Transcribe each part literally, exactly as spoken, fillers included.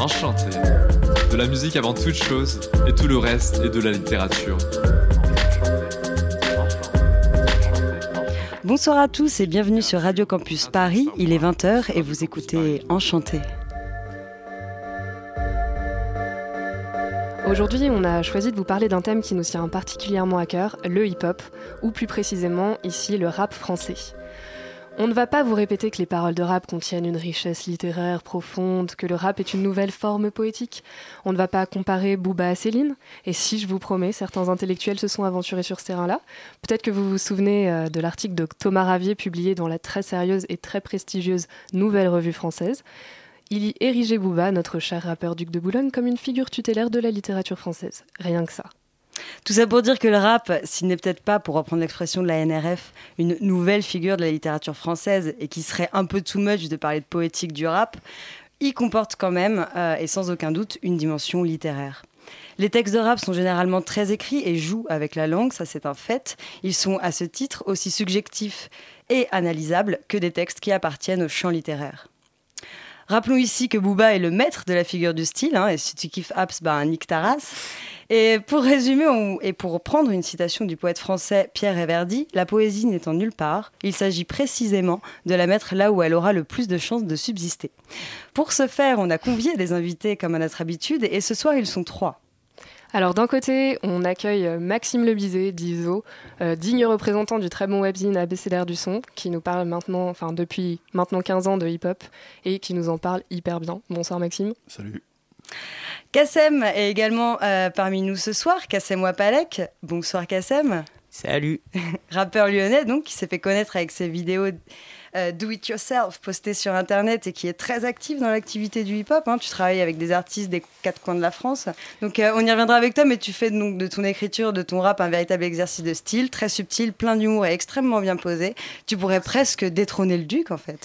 Enchanté. De la musique avant toute chose, et tout le reste est de la littérature. Bonsoir à tous et bienvenue sur Radio Campus Paris. Il est vingt heures et vous écoutez Enchanté. Aujourd'hui, on a choisi de vous parler d'un thème qui nous tient particulièrement à cœur, le hip-hop, ou plus précisément ici le rap français. On ne va pas vous répéter que les paroles de rap contiennent une richesse littéraire profonde, que le rap est une nouvelle forme poétique. On ne va pas comparer Booba à Céline. Et si, je vous promets, certains intellectuels se sont aventurés sur ce terrain-là. Peut-être que vous vous souvenez de l'article de Thomas Ravier publié dans la très sérieuse et très prestigieuse Nouvelle Revue Française. Il y érigeait Booba, notre cher rappeur duc de Boulogne, comme une figure tutélaire de la littérature française. Rien que ça. Tout ça pour dire que le rap, s'il n'est peut-être pas, pour reprendre l'expression de la N R F, une nouvelle figure de la littérature française et qui serait un peu too much de parler de poétique du rap, il comporte quand même, euh, et sans aucun doute, une dimension littéraire. Les textes de rap sont généralement très écrits et jouent avec la langue, ça c'est un fait. Ils sont à ce titre aussi subjectifs et analysables que des textes qui appartiennent au champ littéraire. Rappelons ici que Booba est le maître de la figure du style, hein, et si tu kiffes Apps, bah nique ta race. Et pour résumer, on, et pour reprendre une citation du poète français Pierre Reverdy, la poésie n'étant nulle part, il s'agit précisément de la mettre là où elle aura le plus de chances de subsister. Pour ce faire, on a convié des invités comme à notre habitude, et ce soir ils sont trois. Alors d'un côté, on accueille Maxime Lebizet, d'Iso, euh, digne représentant du très bon webzine Abécédaire du son, qui nous parle maintenant, enfin depuis maintenant quinze ans de hip-hop, et qui nous en parle hyper bien. Bonsoir Maxime. Salut. Kassem est également euh, parmi nous ce soir, Kassem Wapalek. Bonsoir Kassem. Salut. Rappeur lyonnais donc, qui s'est fait connaître avec ses vidéos euh, do it yourself postées sur internet et qui est très actif dans l'activité du hip-hop. Hein. Tu travailles avec des artistes des quatre coins de la France. Donc euh, on y reviendra avec toi, mais tu fais donc de ton écriture, de ton rap, un véritable exercice de style, très subtil, plein d'humour et extrêmement bien posé. Tu pourrais presque détrôner le duc en fait.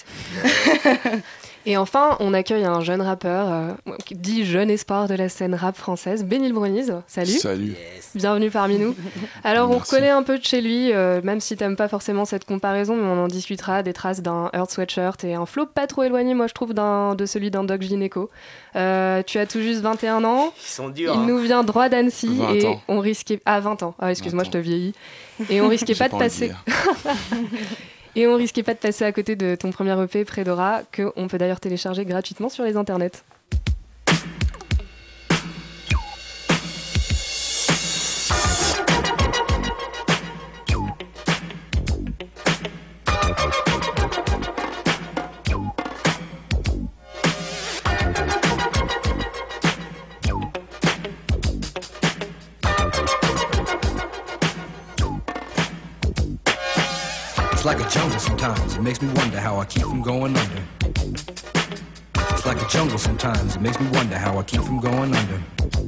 Et enfin, on accueille un jeune rappeur, euh, dit jeune espoir de la scène rap française, Benil Bruniz. Salut. Salut. Yes. Bienvenue parmi nous. Alors, Merci. On reconnaît un peu de chez lui, euh, même si t'aimes pas forcément cette comparaison, mais on en discutera, des traces d'un Earth Sweatshirt et un flow pas trop éloigné, moi je trouve, d'un, de celui d'un Doc Gynéco. Euh, tu as tout juste vingt et un ans. Ils sont durs. Il hein. nous vient droit d'Annecy vingt et ans. on risquait... Ah, vingt ans. Ah, excuse-moi, vingt ans. je te vieillis. Et on risquait pas de pas passer... Et on risquait pas de passer à côté de ton premier E P, Prédora, qu'on peut d'ailleurs télécharger gratuitement sur les internets. It's like a jungle sometimes, it makes me wonder how I keep from going under. It's like a jungle sometimes, it makes me wonder how I keep from going under.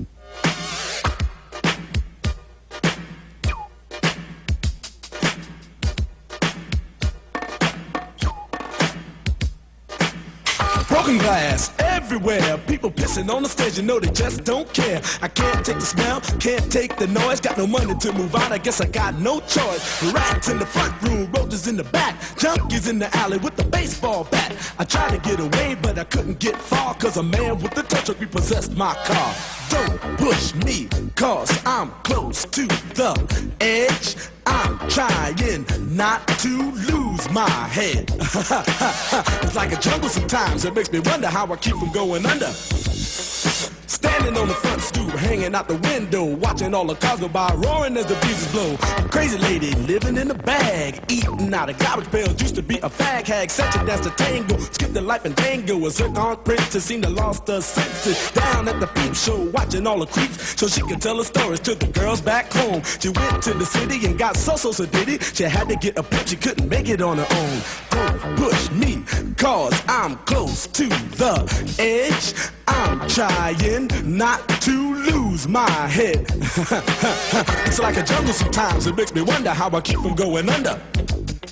Broken glass everywhere, people pissing on the stage, you know they just don't care. I can't take the smell, can't take the noise, got no money to move out, I guess I got no choice. Rats in the front room, roaches in the back, junkies in the alley with the baseball bat. I tried to get away, but I couldn't get far, cause a man with a tow truck repossessed my car. Don't push me, cause I'm close to the edge. I'm trying not to lose my head. It's like a jungle sometimes, it makes me wonder how I keep from going under. Standing on the front stoop, hanging out the window, watching all the cars go by, roaring as the breezes blow. Crazy lady living in a bag, eating out of garbage pails, used to be a fag hag, such a dance to tango, skipped the life and tango, a zircon princess, seemed to lost her senses. Down at the peep show, watching all the creeps, so she could tell her stories to the girls back home. She went to the city and got so so so diddy, she had to get a pimp, she couldn't make it on her own. Don't push me, cause I'm close to the edge. I'm trying not to lose my head. It's like a jungle sometimes, it makes me wonder how I keep from going under.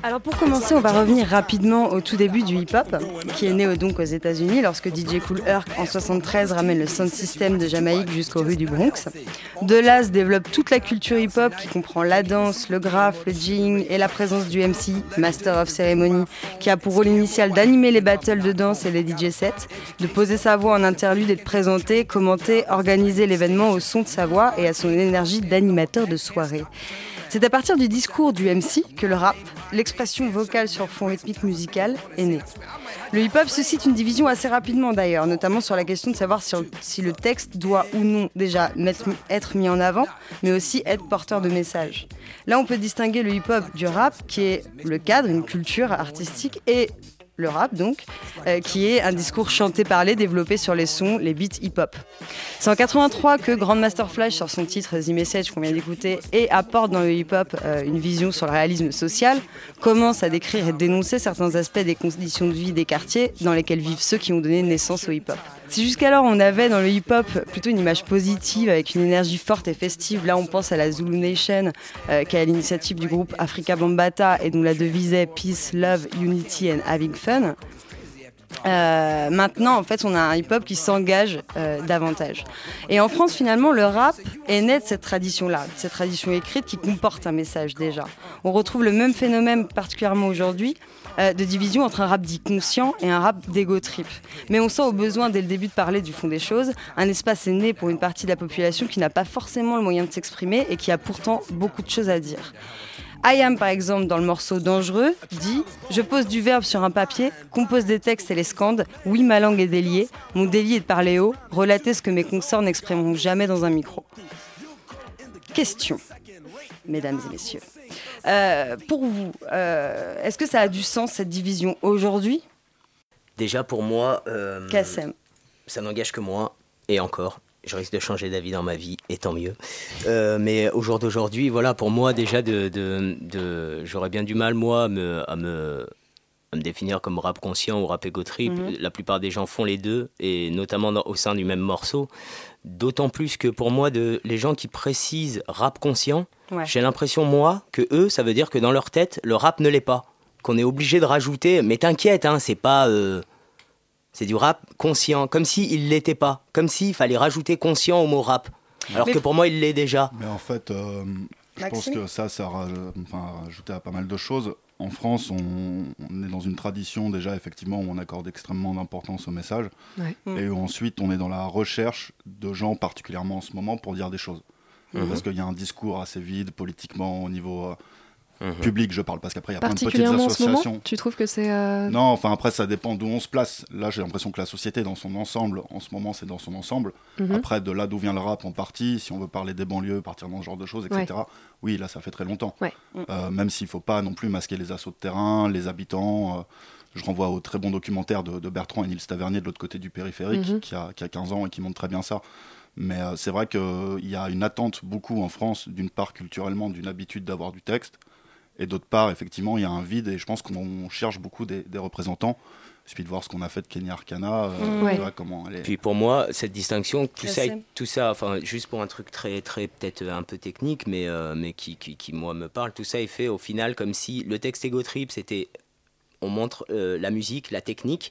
Alors pour commencer, on va revenir rapidement au tout début du hip-hop, qui est né donc aux États-Unis lorsque D J Kool Herc en soixante-treize ramène le sound system de Jamaïque jusqu'aux rues du Bronx. De là se développe toute la culture hip-hop qui comprend la danse, le graphe, le jing et la présence du M C, Master of Ceremony, qui a pour rôle initial d'animer les battles de danse et les D J sets, de poser sa voix en interlude et de présenter, commenter, organiser l'événement au son de sa voix et à son énergie d'animateur de soirée. C'est à partir du discours du M C que le rap, l'expression vocale sur fond rythmique musical, est né. Le hip-hop suscite une division assez rapidement d'ailleurs, notamment sur la question de savoir si, si le texte doit ou non déjà mettre, être mis en avant, mais aussi être porteur de messages. Là, on peut distinguer le hip-hop du rap, qui est le cadre, une culture artistique, et le rap donc, euh, qui est un discours chanté-parlé développé sur les sons, les beats hip-hop. C'est en quatre-vingt-trois que Grandmaster Flash sort son titre The Message qu'on vient d'écouter et apporte dans le hip-hop euh, une vision sur le réalisme social, commence à décrire et dénoncer certains aspects des conditions de vie des quartiers dans lesquels vivent ceux qui ont donné naissance au hip-hop. Si jusqu'alors on avait dans le hip-hop plutôt une image positive avec une énergie forte et festive, là on pense à la Zulu Nation euh, qui est à l'initiative du groupe Afrika Bambaataa et dont la devise est Peace, Love, Unity and Having Fun. Euh, maintenant, en fait, on a un hip-hop qui s'engage euh, davantage. Et en France, finalement, le rap est né de cette tradition-là, cette tradition écrite qui comporte un message déjà. On retrouve le même phénomène, particulièrement aujourd'hui, euh, de division entre un rap dit conscient et un rap d'ego trip. Mais on sent au besoin, dès le début, de parler du fond des choses. Un espace est né pour une partie de la population qui n'a pas forcément le moyen de s'exprimer et qui a pourtant beaucoup de choses à dire. I Am, par exemple, dans le morceau Dangereux, dit « Je pose du verbe sur un papier, compose des textes et les scande. Oui, ma langue est déliée. Mon délit est de parler haut, relater ce que mes consorts n'exprimeront jamais dans un micro. » Question, mesdames et messieurs. Euh, pour vous, euh, est-ce que ça a du sens, cette division, aujourd'hui ? Déjà, pour moi, euh, Kassem. Ça n'engage que moi, et encore. Je risque de changer d'avis dans ma vie, et tant mieux. Euh, mais au jour d'aujourd'hui, voilà, pour moi, déjà, de, de, de, j'aurais bien du mal, moi, à me, à, me, à me définir comme rap conscient ou rap ego trip. Mm-hmm. La plupart des gens font les deux, et notamment dans, au sein du même morceau. D'autant plus que pour moi, de, les gens qui précisent rap conscient, ouais. J'ai l'impression, moi, que eux, ça veut dire que dans leur tête, le rap ne l'est pas. Qu'on est obligé de rajouter, mais t'inquiète, hein, c'est pas... Euh, C'est du rap conscient, comme s'il ne l'était pas. Comme s'il fallait rajouter conscient au mot rap. Alors mais que pour moi, il l'est déjà. Mais en fait, euh, je pense que ça, ça a enfin, rajouté à pas mal de choses. En France, on, on est dans une tradition déjà, effectivement, où on accorde extrêmement d'importance au message. Ouais. Et où ensuite, on est dans la recherche de gens, particulièrement en ce moment, pour dire des choses. Mmh. Parce qu'il y a un discours assez vide, politiquement, au niveau... Euh, Mmh. public, je parle, parce qu'après il y a plein de petites associations. En ce moment, tu trouves que c'est... Euh... Non, enfin après ça dépend d'où on se place. Là j'ai l'impression que la société dans son ensemble, en ce moment c'est dans son ensemble. Mmh. Après de là d'où vient le rap en partie, si on veut parler des banlieues, partir dans ce genre de choses, et cetera. Ouais. Oui, là ça fait très longtemps. Ouais. Euh, même s'il ne faut pas non plus masquer les assauts de terrain, les habitants. Euh, je renvoie au très bon documentaire de, de Bertrand et Nils Tavernier de l'autre côté du périphérique, mmh. qui, a, qui a quinze ans et qui montre très bien ça. Mais euh, c'est vrai qu'il euh, y a une attente beaucoup en France, d'une part culturellement, d'une habitude d'avoir du texte. Et d'autre part, effectivement, il y a un vide et je pense qu'on cherche beaucoup des, des représentants. Il suffit de voir ce qu'on a fait de Kenya Arcana, euh, ouais. comment elle est... Puis pour moi, cette distinction, tout ça, tout ça, enfin, juste pour un truc très, très peut-être un peu technique, mais, euh, mais qui, qui, qui, moi, me parle, tout ça est fait au final comme si le texte Ego Trip, c'était... On montre euh, la musique, la technique,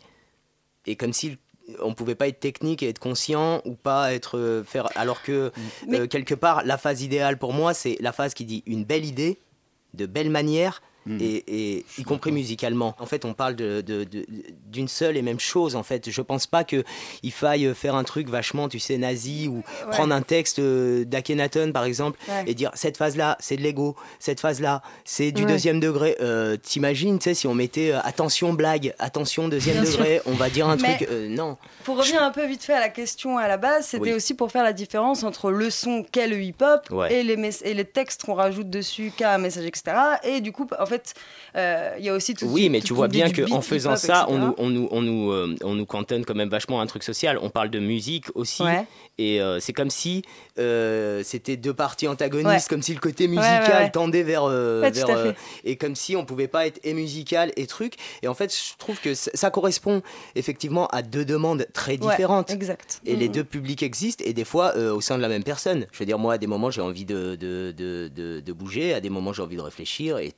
et comme si... on ne pouvait pas être technique et être conscient ou pas être euh, faire alors que mais... euh, quelque part la phase idéale pour moi c'est la phase qui dit une belle idée de belle manière mmh. et, et y compris musicalement. En fait, on parle de, de, de, d'une seule et même chose. En fait, je pense pas que il faille faire un truc vachement, tu sais, nazi ou ouais. prendre un texte d'Akhenaton par exemple ouais. et dire cette phase-là, c'est de l'ego, cette phase-là, c'est du ouais. deuxième degré. Euh, t'imagines, tu sais, si on mettait euh, attention blague, attention deuxième Bien degré, sûr. On va dire un Mais truc. Euh, non. Pour revenir je... un peu vite fait à la question à la base, c'était oui. aussi pour faire la différence entre le son qu'est le hip-hop ouais. et, les mes- et les textes qu'on rajoute dessus, qu'a un message, et cetera. Et du coup, en fait, il euh, y a aussi tout. Oui, mais tout tu vois bien qu'en faisant ça, et cetera. on nous, on nous, on nous, euh, on nous cantonne quand même vachement un truc social. On parle de musique aussi, ouais. et euh, c'est comme si euh, c'était deux parties antagonistes, ouais. comme si le côté musical ouais, ouais, ouais. tendait vers, euh, ouais, vers euh, et comme si on pouvait pas être et musical et truc. Et en fait, je trouve que ça correspond effectivement à deux demandes très différentes. Ouais, exact. Et mmh. les mmh. deux publics existent, et des fois euh, au sein de la même personne. Je veux dire, moi, à des moments, j'ai envie de, de, de, de, de bouger, à des moments, j'ai envie de réfléchir, et tout le monde n'est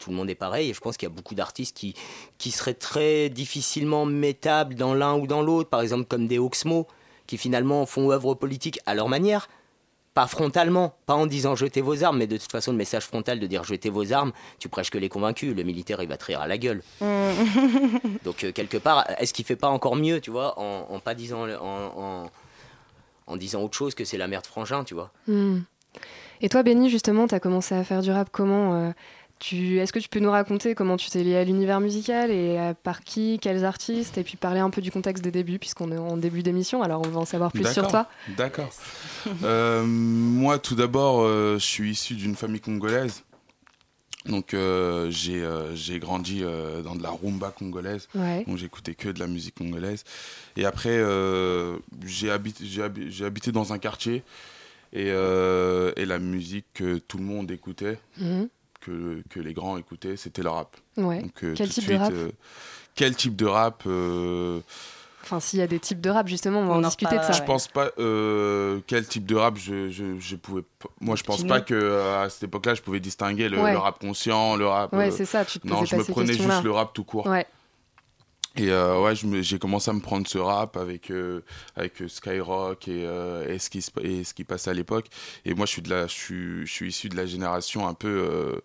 pareil. Et je pense qu'il y a beaucoup d'artistes qui, qui seraient très difficilement mettables dans l'un ou dans l'autre. Par exemple, comme des Oxmo, qui finalement font œuvre politique à leur manière. Pas frontalement, pas en disant jetez vos armes, mais de toute façon, le message frontal de dire jetez vos armes, tu prêches que les convaincus. Le militaire, il va te rire à la gueule. Donc, euh, quelque part, est-ce qu'il fait pas encore mieux, tu vois, en, en pas disant, en, en, en disant autre chose que c'est la merde frangin, tu vois. Mm. Et toi, Benny, justement, tu as commencé à faire du rap comment euh, tu... Est-ce que tu peux nous raconter comment tu t'es lié à l'univers musical et euh, par qui, quels artistes, et puis parler un peu du contexte des débuts, puisqu'on est en début d'émission, alors on va en savoir plus D'accord. sur toi. D'accord. euh, moi, tout d'abord, euh, je suis issu d'une famille congolaise. Donc, euh, j'ai, euh, j'ai grandi euh, dans de la rumba congolaise. Ouais. Donc, j'écoutais que de la musique congolaise. Et après, euh, j'ai, habité, j'ai, habité, j'ai habité dans un quartier. Et, euh, et la musique que tout le monde écoutait, mmh. que, que les grands écoutaient, c'était le rap. Ouais. Donc, euh, quel tout type de suite, de rap euh, Quel type de rap euh... Enfin, s'il y a des types de rap, justement, on va on en discuter de ça. Je ouais. pense pas... Euh, quel type de rap, je, je, je pouvais... Moi, je pense Kino. pas qu'à euh, cette époque-là, je pouvais distinguer le, ouais. le rap conscient, le rap... Ouais, euh... c'est ça, tu te posais Non, pas je me ces prenais questions-là. juste le rap tout court. Ouais. Et euh, ouais, je me, j'ai commencé à me prendre ce rap avec, euh, avec Skyrock et, euh, et, ce qui, et ce qui passait à l'époque. Et moi, je suis, de la, je suis, je suis issu de la génération un peu... Euh,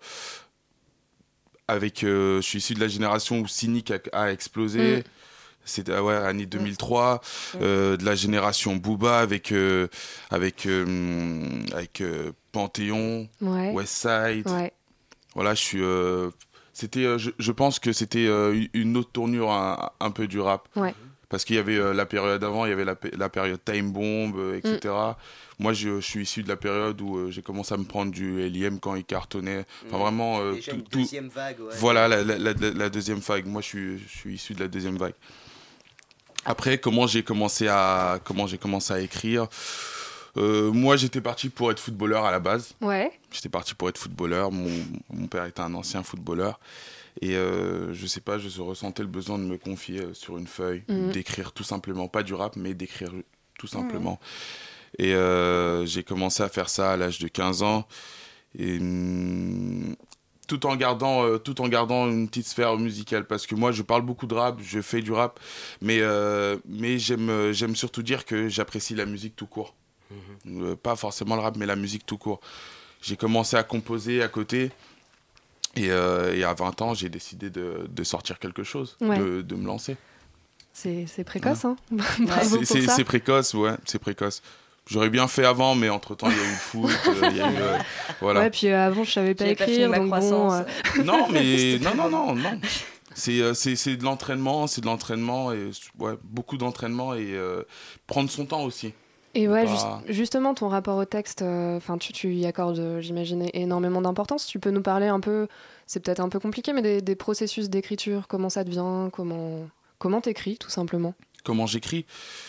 avec, euh, je suis issu de la génération où Cynic a, a explosé. Mm. C'était ouais, année deux mille trois. Mm. Euh, de la génération Booba avec, euh, avec, euh, avec euh, Panthéon, ouais. Westside. Ouais. Voilà, je suis... Euh, C'était, euh, je, je pense que c'était euh, une autre tournure un, un peu du rap. Ouais. Parce qu'il y avait euh, la période avant, il y avait la, la période Time Bomb, euh, et cetera. Mm. Moi, je, je suis issu de la période où euh, j'ai commencé à me prendre du L I M quand il cartonnait. Enfin, mm. vraiment... Euh, Déjà tout, une tout... deuxième vague. Ouais. Voilà, la, la, la, la deuxième vague. Moi, je suis, je suis issu de la deuxième vague. Après, comment j'ai commencé à, comment j'ai commencé à écrire Euh, moi, j'étais parti pour être footballeur à la base. Ouais. J'étais parti pour être footballeur. Mon, mon père était un ancien footballeur. Et euh, je sais pas, je ressentais le besoin de me confier sur une feuille, mmh. d'écrire tout simplement, pas du rap, mais d'écrire tout simplement. Mmh. Et euh, j'ai commencé à faire ça à l'âge de quinze ans. Et, hum, tout en gardant, euh, tout en gardant une petite sphère musicale. Parce que moi, je parle beaucoup de rap, je fais du rap. Mais, euh, mais j'aime, j'aime surtout dire que j'apprécie la musique tout court. Mmh. Euh, pas forcément le rap, mais la musique tout court. J'ai commencé à composer à côté. Et, euh, et à vingt ans, j'ai décidé de, de sortir quelque chose, ouais. de, de me lancer. C'est, c'est précoce, ouais. hein Bravo c'est, pour c'est, ça. C'est précoce, ouais, c'est précoce. J'aurais bien fait avant, mais entre-temps, il y a eu le foot, il y a eu... Euh, voilà. Ouais, puis euh, avant, je savais pas J'ai écrire, pas donc bon... Euh... Non, mais... non, non, non, non. C'est, euh, c'est, c'est de l'entraînement, c'est de l'entraînement, et, ouais, beaucoup d'entraînement, et euh, prendre son temps aussi. Et ouais, bah... juste, justement, ton rapport au texte, enfin, euh, tu, tu y accordes, j'imagine, énormément d'importance. Tu peux nous parler un peu, c'est peut-être un peu compliqué, mais des, des processus d'écriture, comment ça devient, comment, comment t'écris, tout simplement. Comment j'écris ?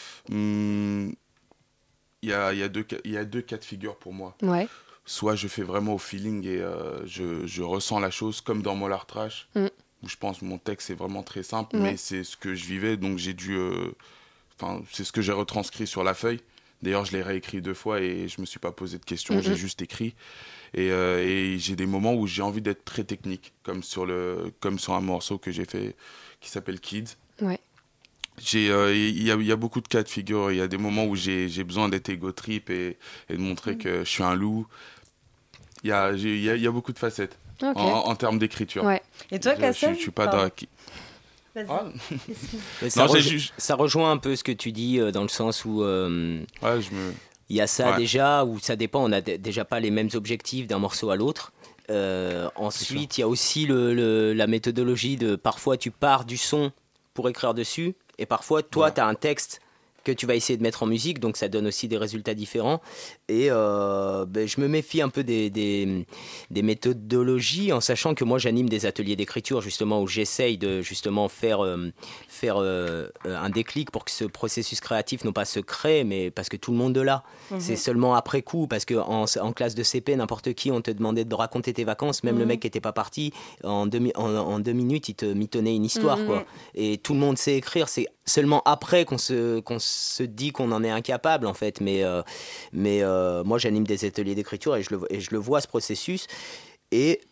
Il y a, y a deux, y a deux cas de figure pour moi. Ouais. Soit je fais vraiment au feeling et euh, je, je ressens la chose, comme dans Mollard Trash, mm. où je pense que mon texte est vraiment très simple, ouais. mais c'est ce que je vivais, donc j'ai dû... Enfin, euh, c'est ce que j'ai retranscrit sur la feuille. D'ailleurs, je l'ai réécrit deux fois et je me suis pas posé de questions, mm-hmm. j'ai juste écrit. Et, euh, et j'ai des moments où j'ai envie d'être très technique, comme sur, le, comme sur un morceau que j'ai fait qui s'appelle Kids. Ouais. Il euh, y, y, y a beaucoup de cas de figure. Il y a des moments où j'ai, j'ai besoin d'être égo trip et, et de montrer mm. que je suis un loup. Il y a, y, a, y a beaucoup de facettes okay. en, en termes d'écriture. Ouais. Et toi, Kassem ? Je, je suis pas dans... Ah. ça, non, rejo- ju- ça rejoint un peu ce que tu dis euh, dans le sens où euh, ouais, je me... il y a ça ouais. déjà, où ça dépend, on n'a d- déjà pas les mêmes objectifs d'un morceau à l'autre. Euh, ensuite, il y a aussi le, le, la méthodologie de parfois tu pars du son pour écrire dessus, et parfois toi ouais. tu as un texte que tu vas essayer de mettre en musique, donc ça donne aussi des résultats différents. Et euh, ben, je me méfie un peu des, des, des méthodologies, en sachant que moi j'anime des ateliers d'écriture justement où j'essaye de justement faire, euh, faire euh, un déclic pour que ce processus créatif non pas se crée, mais parce que tout le monde l'a. Mm-hmm. C'est seulement après coup, parce qu'en en classe de C P, n'importe qui, on te demandait de raconter tes vacances, même mm-hmm. le mec qui n'était pas parti, en deux, en, en deux minutes, il te mitonnait une histoire. Mm-hmm. Quoi. Et tout le monde sait écrire, c'est seulement après qu'on se, qu'on se dit qu'on en est incapable en fait, mais, euh, mais euh, moi j'anime des ateliers d'écriture et je, le, et je le vois ce processus, et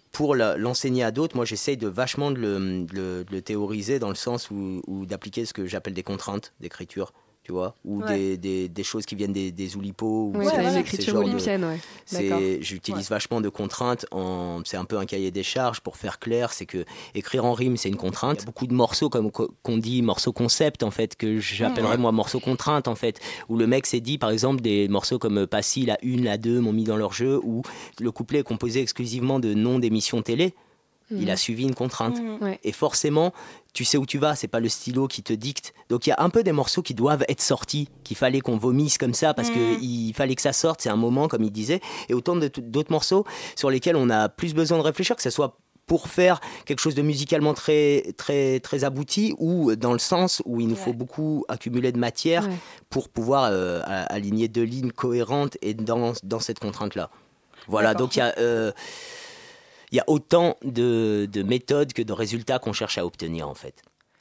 pour la, l'enseigner à d'autres, moi j'essaye de vachement de le, de le, de le théoriser dans le sens où, où d'appliquer ce que j'appelle des contraintes d'écriture. Tu vois, ou ouais. des, des, des choses qui viennent des, des oulipo. Oui, c'est une écriture oulipienne, ouais. C'est, j'utilise ouais. vachement de contraintes, en, c'est un peu un cahier des charges pour faire clair, c'est que écrire en rime, c'est une contrainte. Il y a beaucoup de morceaux, comme qu'on dit, morceaux concept, en fait, que j'appellerais moi morceaux contraintes, en fait, où le mec s'est dit, par exemple, des morceaux comme Passy, la une, la deux m'ont mis dans leur jeu, où le couplet est composé exclusivement de noms d'émissions télé. Mmh. Il a suivi une contrainte. Mmh. Ouais. Et forcément, tu sais où tu vas, c'est pas le stylo qui te dicte. Donc il y a un peu des morceaux qui doivent être sortis, qu'il fallait qu'on vomisse comme ça, parce mmh. qu'il fallait que ça sorte, c'est un moment, comme il disait. Et autant de, d'autres morceaux sur lesquels on a plus besoin de réfléchir, que ce soit pour faire quelque chose de musicalement très, très, très abouti, ou dans le sens où il nous ouais. faut beaucoup accumuler de matière ouais. pour pouvoir euh, aligner deux lignes cohérentes et dans, dans cette contrainte-là. Voilà, D'accord. donc il y a... Euh, Il y a autant de, de méthodes que de résultats qu'on cherche à obtenir, en fait.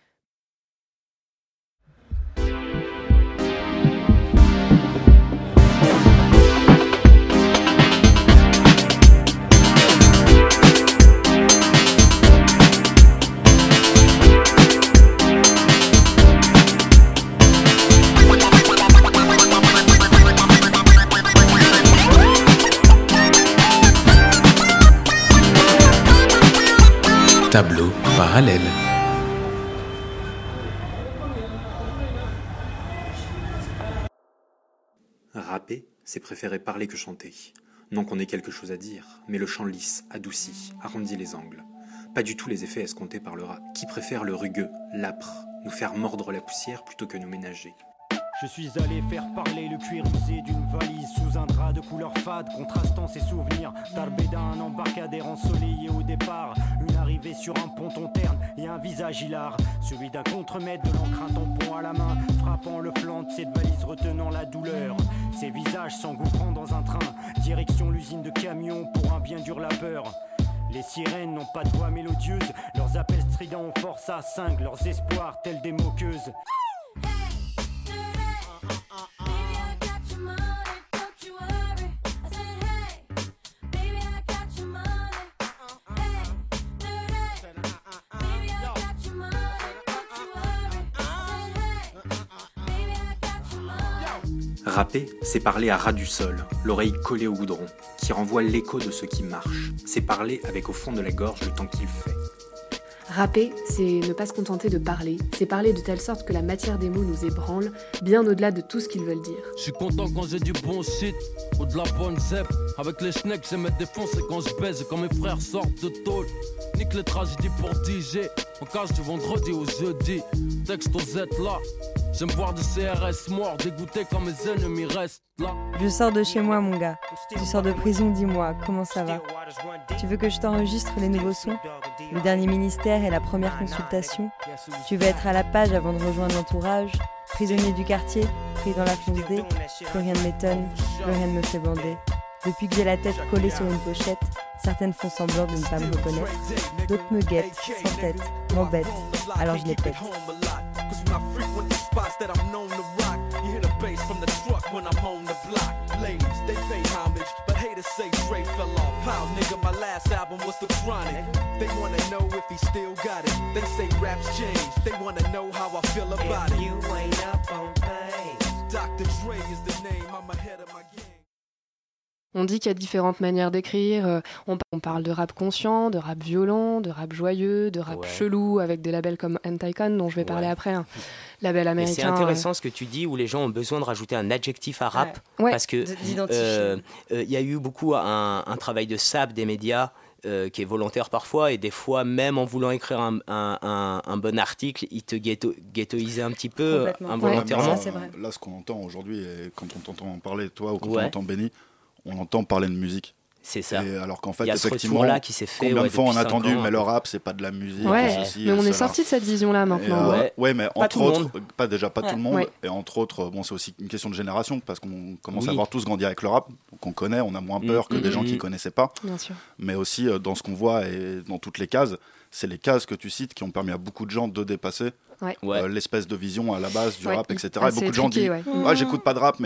Tableau parallèle. Rapper, c'est préférer parler que chanter. Non qu'on ait quelque chose à dire, mais le chant lisse, adouci, arrondit les angles. Pas du tout les effets escomptés par le rap. Qui préfère le rugueux, l'âpre, nous faire mordre la poussière plutôt que nous ménager? Je suis allé faire parler le cuir usé d'une valise sous un drap de couleur fade, contrastant ses souvenirs. Tarbé d'un embarcadère ensoleillé au départ, une arrivée sur un ponton terne et un visage hilar, celui d'un contremaître de l'encre, un tampon à la main, frappant le flanc de cette valise retenant la douleur. Ces visages s'engouffrant dans un train, direction l'usine de camions pour un bien dur labeur. Les sirènes n'ont pas de voix mélodieuse, leurs appels stridents ont force à cinq, leurs espoirs tels des moqueuses. Rapper, c'est parler à ras du sol, l'oreille collée au goudron, qui renvoie l'écho de ce qui marche. C'est parler avec au fond de la gorge le temps qu'il fait. Rapper, c'est ne pas se contenter de parler, c'est parler de telle sorte que la matière des mots nous ébranle, bien au-delà de tout ce qu'ils veulent dire. Je suis content quand j'ai du bon shit, ou de la bonne zep. Avec les schnecks, j'aime me défoncer quand je baise, quand mes frères sortent de tôle. Nique les tragédies pour D J, on cache du vendredi au jeudi. Texte aux Z là, j'aime voir des C R S morts, dégoûté quand mes ennemis restent là. Je sors de chez moi, mon gars. Tu sors de prison, dis-moi, comment ça va? Tu veux que je t'enregistre les nouveaux sons? Le dernier ministère et la première consultation? Tu veux être à la page avant de rejoindre l'entourage? Prisonnier du quartier, pris dans la fonce D? Plus rien ne m'étonne, plus rien ne me fait bander. Depuis que j'ai la tête collée sur une pochette, certaines font semblant de ne pas me reconnaître. D'autres me guettent, sans tête, m'embêtent, alors je les pète. Cause when I frequent the spots that I'm known to rock, you hear the bass from the truck when I'm on the block. Ladies, they pay homage, but haters say Dre fell off. How, nigga, my last album was The Chronic. They wanna know if he still got it. They say raps change, they wanna know how I feel about it. You ain't up on things. doctor Dre is the name, I'm ahead of my game. On dit qu'il y a différentes manières d'écrire. On parle de rap conscient, de rap violent, de rap joyeux, de rap ouais. chelou, avec des labels comme Anticon, dont je vais parler ouais. après. Hein. Label américain. Et c'est intéressant euh... ce que tu dis, où les gens ont besoin de rajouter un adjectif à rap. Ouais. Ouais. Parce que il euh, euh, y a eu beaucoup un, un travail de sap des médias, euh, qui est volontaire parfois, et des fois, même en voulant écrire un, un, un, un bon article, ils te ghetto, ghettoisaient un petit peu involontairement. Ouais. Ça, là, ce qu'on entend aujourd'hui, et quand on t'entend parler, toi, ou quand ouais. on entend Benny, on entend parler de musique. C'est ça. Et alors qu'en fait, il y a effectivement, là qui s'est fait, combien ouais, de fois on a entendu, ans, mais le rap, c'est pas de la musique. Ouais, ceci, mais on cela. est sorti de cette vision-là maintenant. Et, euh, ouais. ouais, mais pas entre autres, pas déjà pas ouais. tout le monde, ouais. et entre autres, bon, c'est aussi une question de génération, parce qu'on commence oui. à avoir tous grandi avec le rap, qu'on connaît, on a moins peur mmh, que mmh, des gens mmh. qui connaissaient pas. Bien sûr. Mais aussi, euh, dans ce qu'on voit et dans toutes les cases, c'est les cases que tu cites qui ont permis à beaucoup de gens de dépasser ouais. euh, Ouais. l'espèce de vision à la base du ouais. rap, et cetera. Ah, et beaucoup de gens disent, ouais. ah, j'écoute pas de rap, mais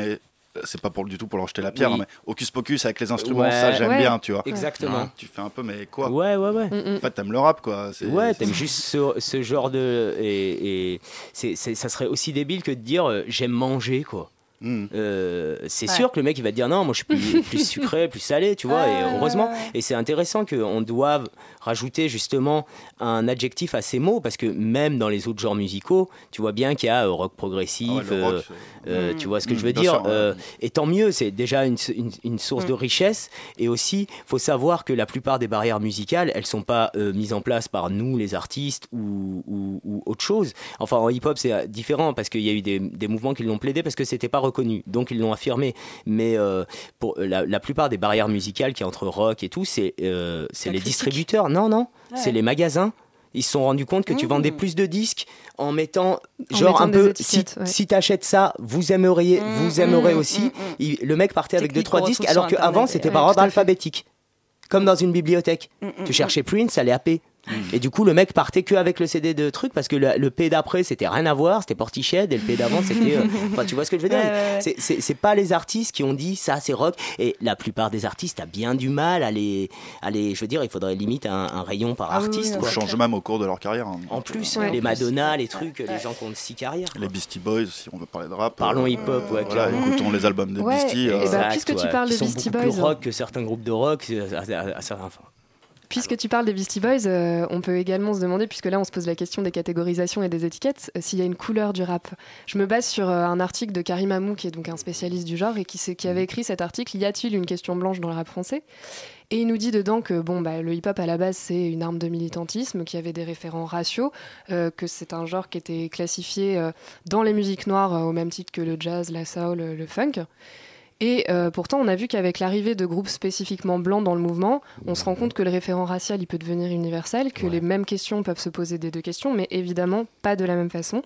c'est pas pour, du tout pour leur jeter la pierre, oui. hein, mais Hocus Pocus avec les instruments, ouais. ça j'aime ouais. bien, tu vois. Exactement. Ouais, tu fais un peu, mais quoi ? Ouais, ouais, ouais. Mm-mm. En fait, t'aimes le rap, quoi. C'est, ouais, c'est... t'aimes juste ce, ce genre de. Et, et c'est, c'est, ça serait aussi débile que de dire euh, j'aime manger, quoi. Mmh. Euh, c'est ouais. sûr que le mec il va te dire non, moi je suis plus, plus sucré, plus salé, tu vois, et heureusement. Et c'est intéressant qu'on doive rajouter justement un adjectif à ces mots, parce que même dans les autres genres musicaux, tu vois bien qu'il y a euh, rock progressif, ah ouais, rock, euh, euh, mmh. tu vois ce que mmh, je veux dire. Sûr, euh, ouais. Et tant mieux, c'est déjà une, une, une source mmh. de richesse. Et aussi, faut savoir que la plupart des barrières musicales, elles sont pas euh, mises en place par nous, les artistes, ou, ou, ou autre chose. Enfin, en hip-hop, c'est différent parce qu'il y a eu des, des mouvements qui l'ont plaidé parce que c'était pas reconnu, donc ils l'ont affirmé. Mais euh, pour la, la plupart des barrières musicales qui y a entre rock et tout, c'est, euh, c'est les critique. distributeurs. Non, non, ouais. c'est les magasins. Ils se sont rendus compte que mmh. tu vendais plus de disques en mettant, en genre mettant un peu, si, ouais. si t'achètes ça, vous aimeriez, mmh, vous aimerez mmh, aussi. Mmh, Il, le mec partait avec deux trois disques, alors qu'avant c'était ouais, par ordre alphabétique, comme dans une bibliothèque. Mmh, tu cherchais Prince, ça allait à P. Mmh. Et du coup, le mec partait que avec le C D de truc parce que le, le P d'après c'était rien à voir, c'était Portiched, et le P d'avant c'était. Euh... Enfin, tu vois ce que je veux dire. Ouais, ouais. C'est, c'est, c'est pas les artistes qui ont dit ça, c'est rock. Et la plupart des artistes a bien du mal à les, à les. Je veux dire, il faudrait limite un, un rayon par ah, artiste. Ils changent même au cours de leur carrière. Hein. En plus, ouais, les Madonna, les trucs, ouais. les gens qui ont six carrières. Les Beastie Boys, si on veut parler de rap. Parlons hip hop, ouais. Voilà, écoutons les albums des ouais, Beastie. Et, euh... et bah, puisque tu parles de Beastie Boys, ils sont beaucoup plus rock que certains groupes de rock. À, à, à certains. Puisque tu parles des Beastie Boys, euh, on peut également se demander, puisque là on se pose la question des catégorisations et des étiquettes, euh, s'il y a une couleur du rap. Je me base sur euh, un article de Karim Amou, qui est donc un spécialiste du genre, et qui, qui avait écrit cet article « Y a-t-il une question blanche dans le rap français ?» Et il nous dit dedans que bon, bah, le hip-hop à la base c'est une arme de militantisme, qu'il y avait des référents raciaux, euh, que c'est un genre qui était classifié euh, dans les musiques noires euh, au même titre que le jazz, la soul, le, le funk. Et euh, pourtant, on a vu qu'avec l'arrivée de groupes spécifiquement blancs dans le mouvement, on se rend compte que le référent racial, il peut devenir universel, que ouais. les mêmes questions peuvent se poser des deux questions, mais évidemment pas de la même façon.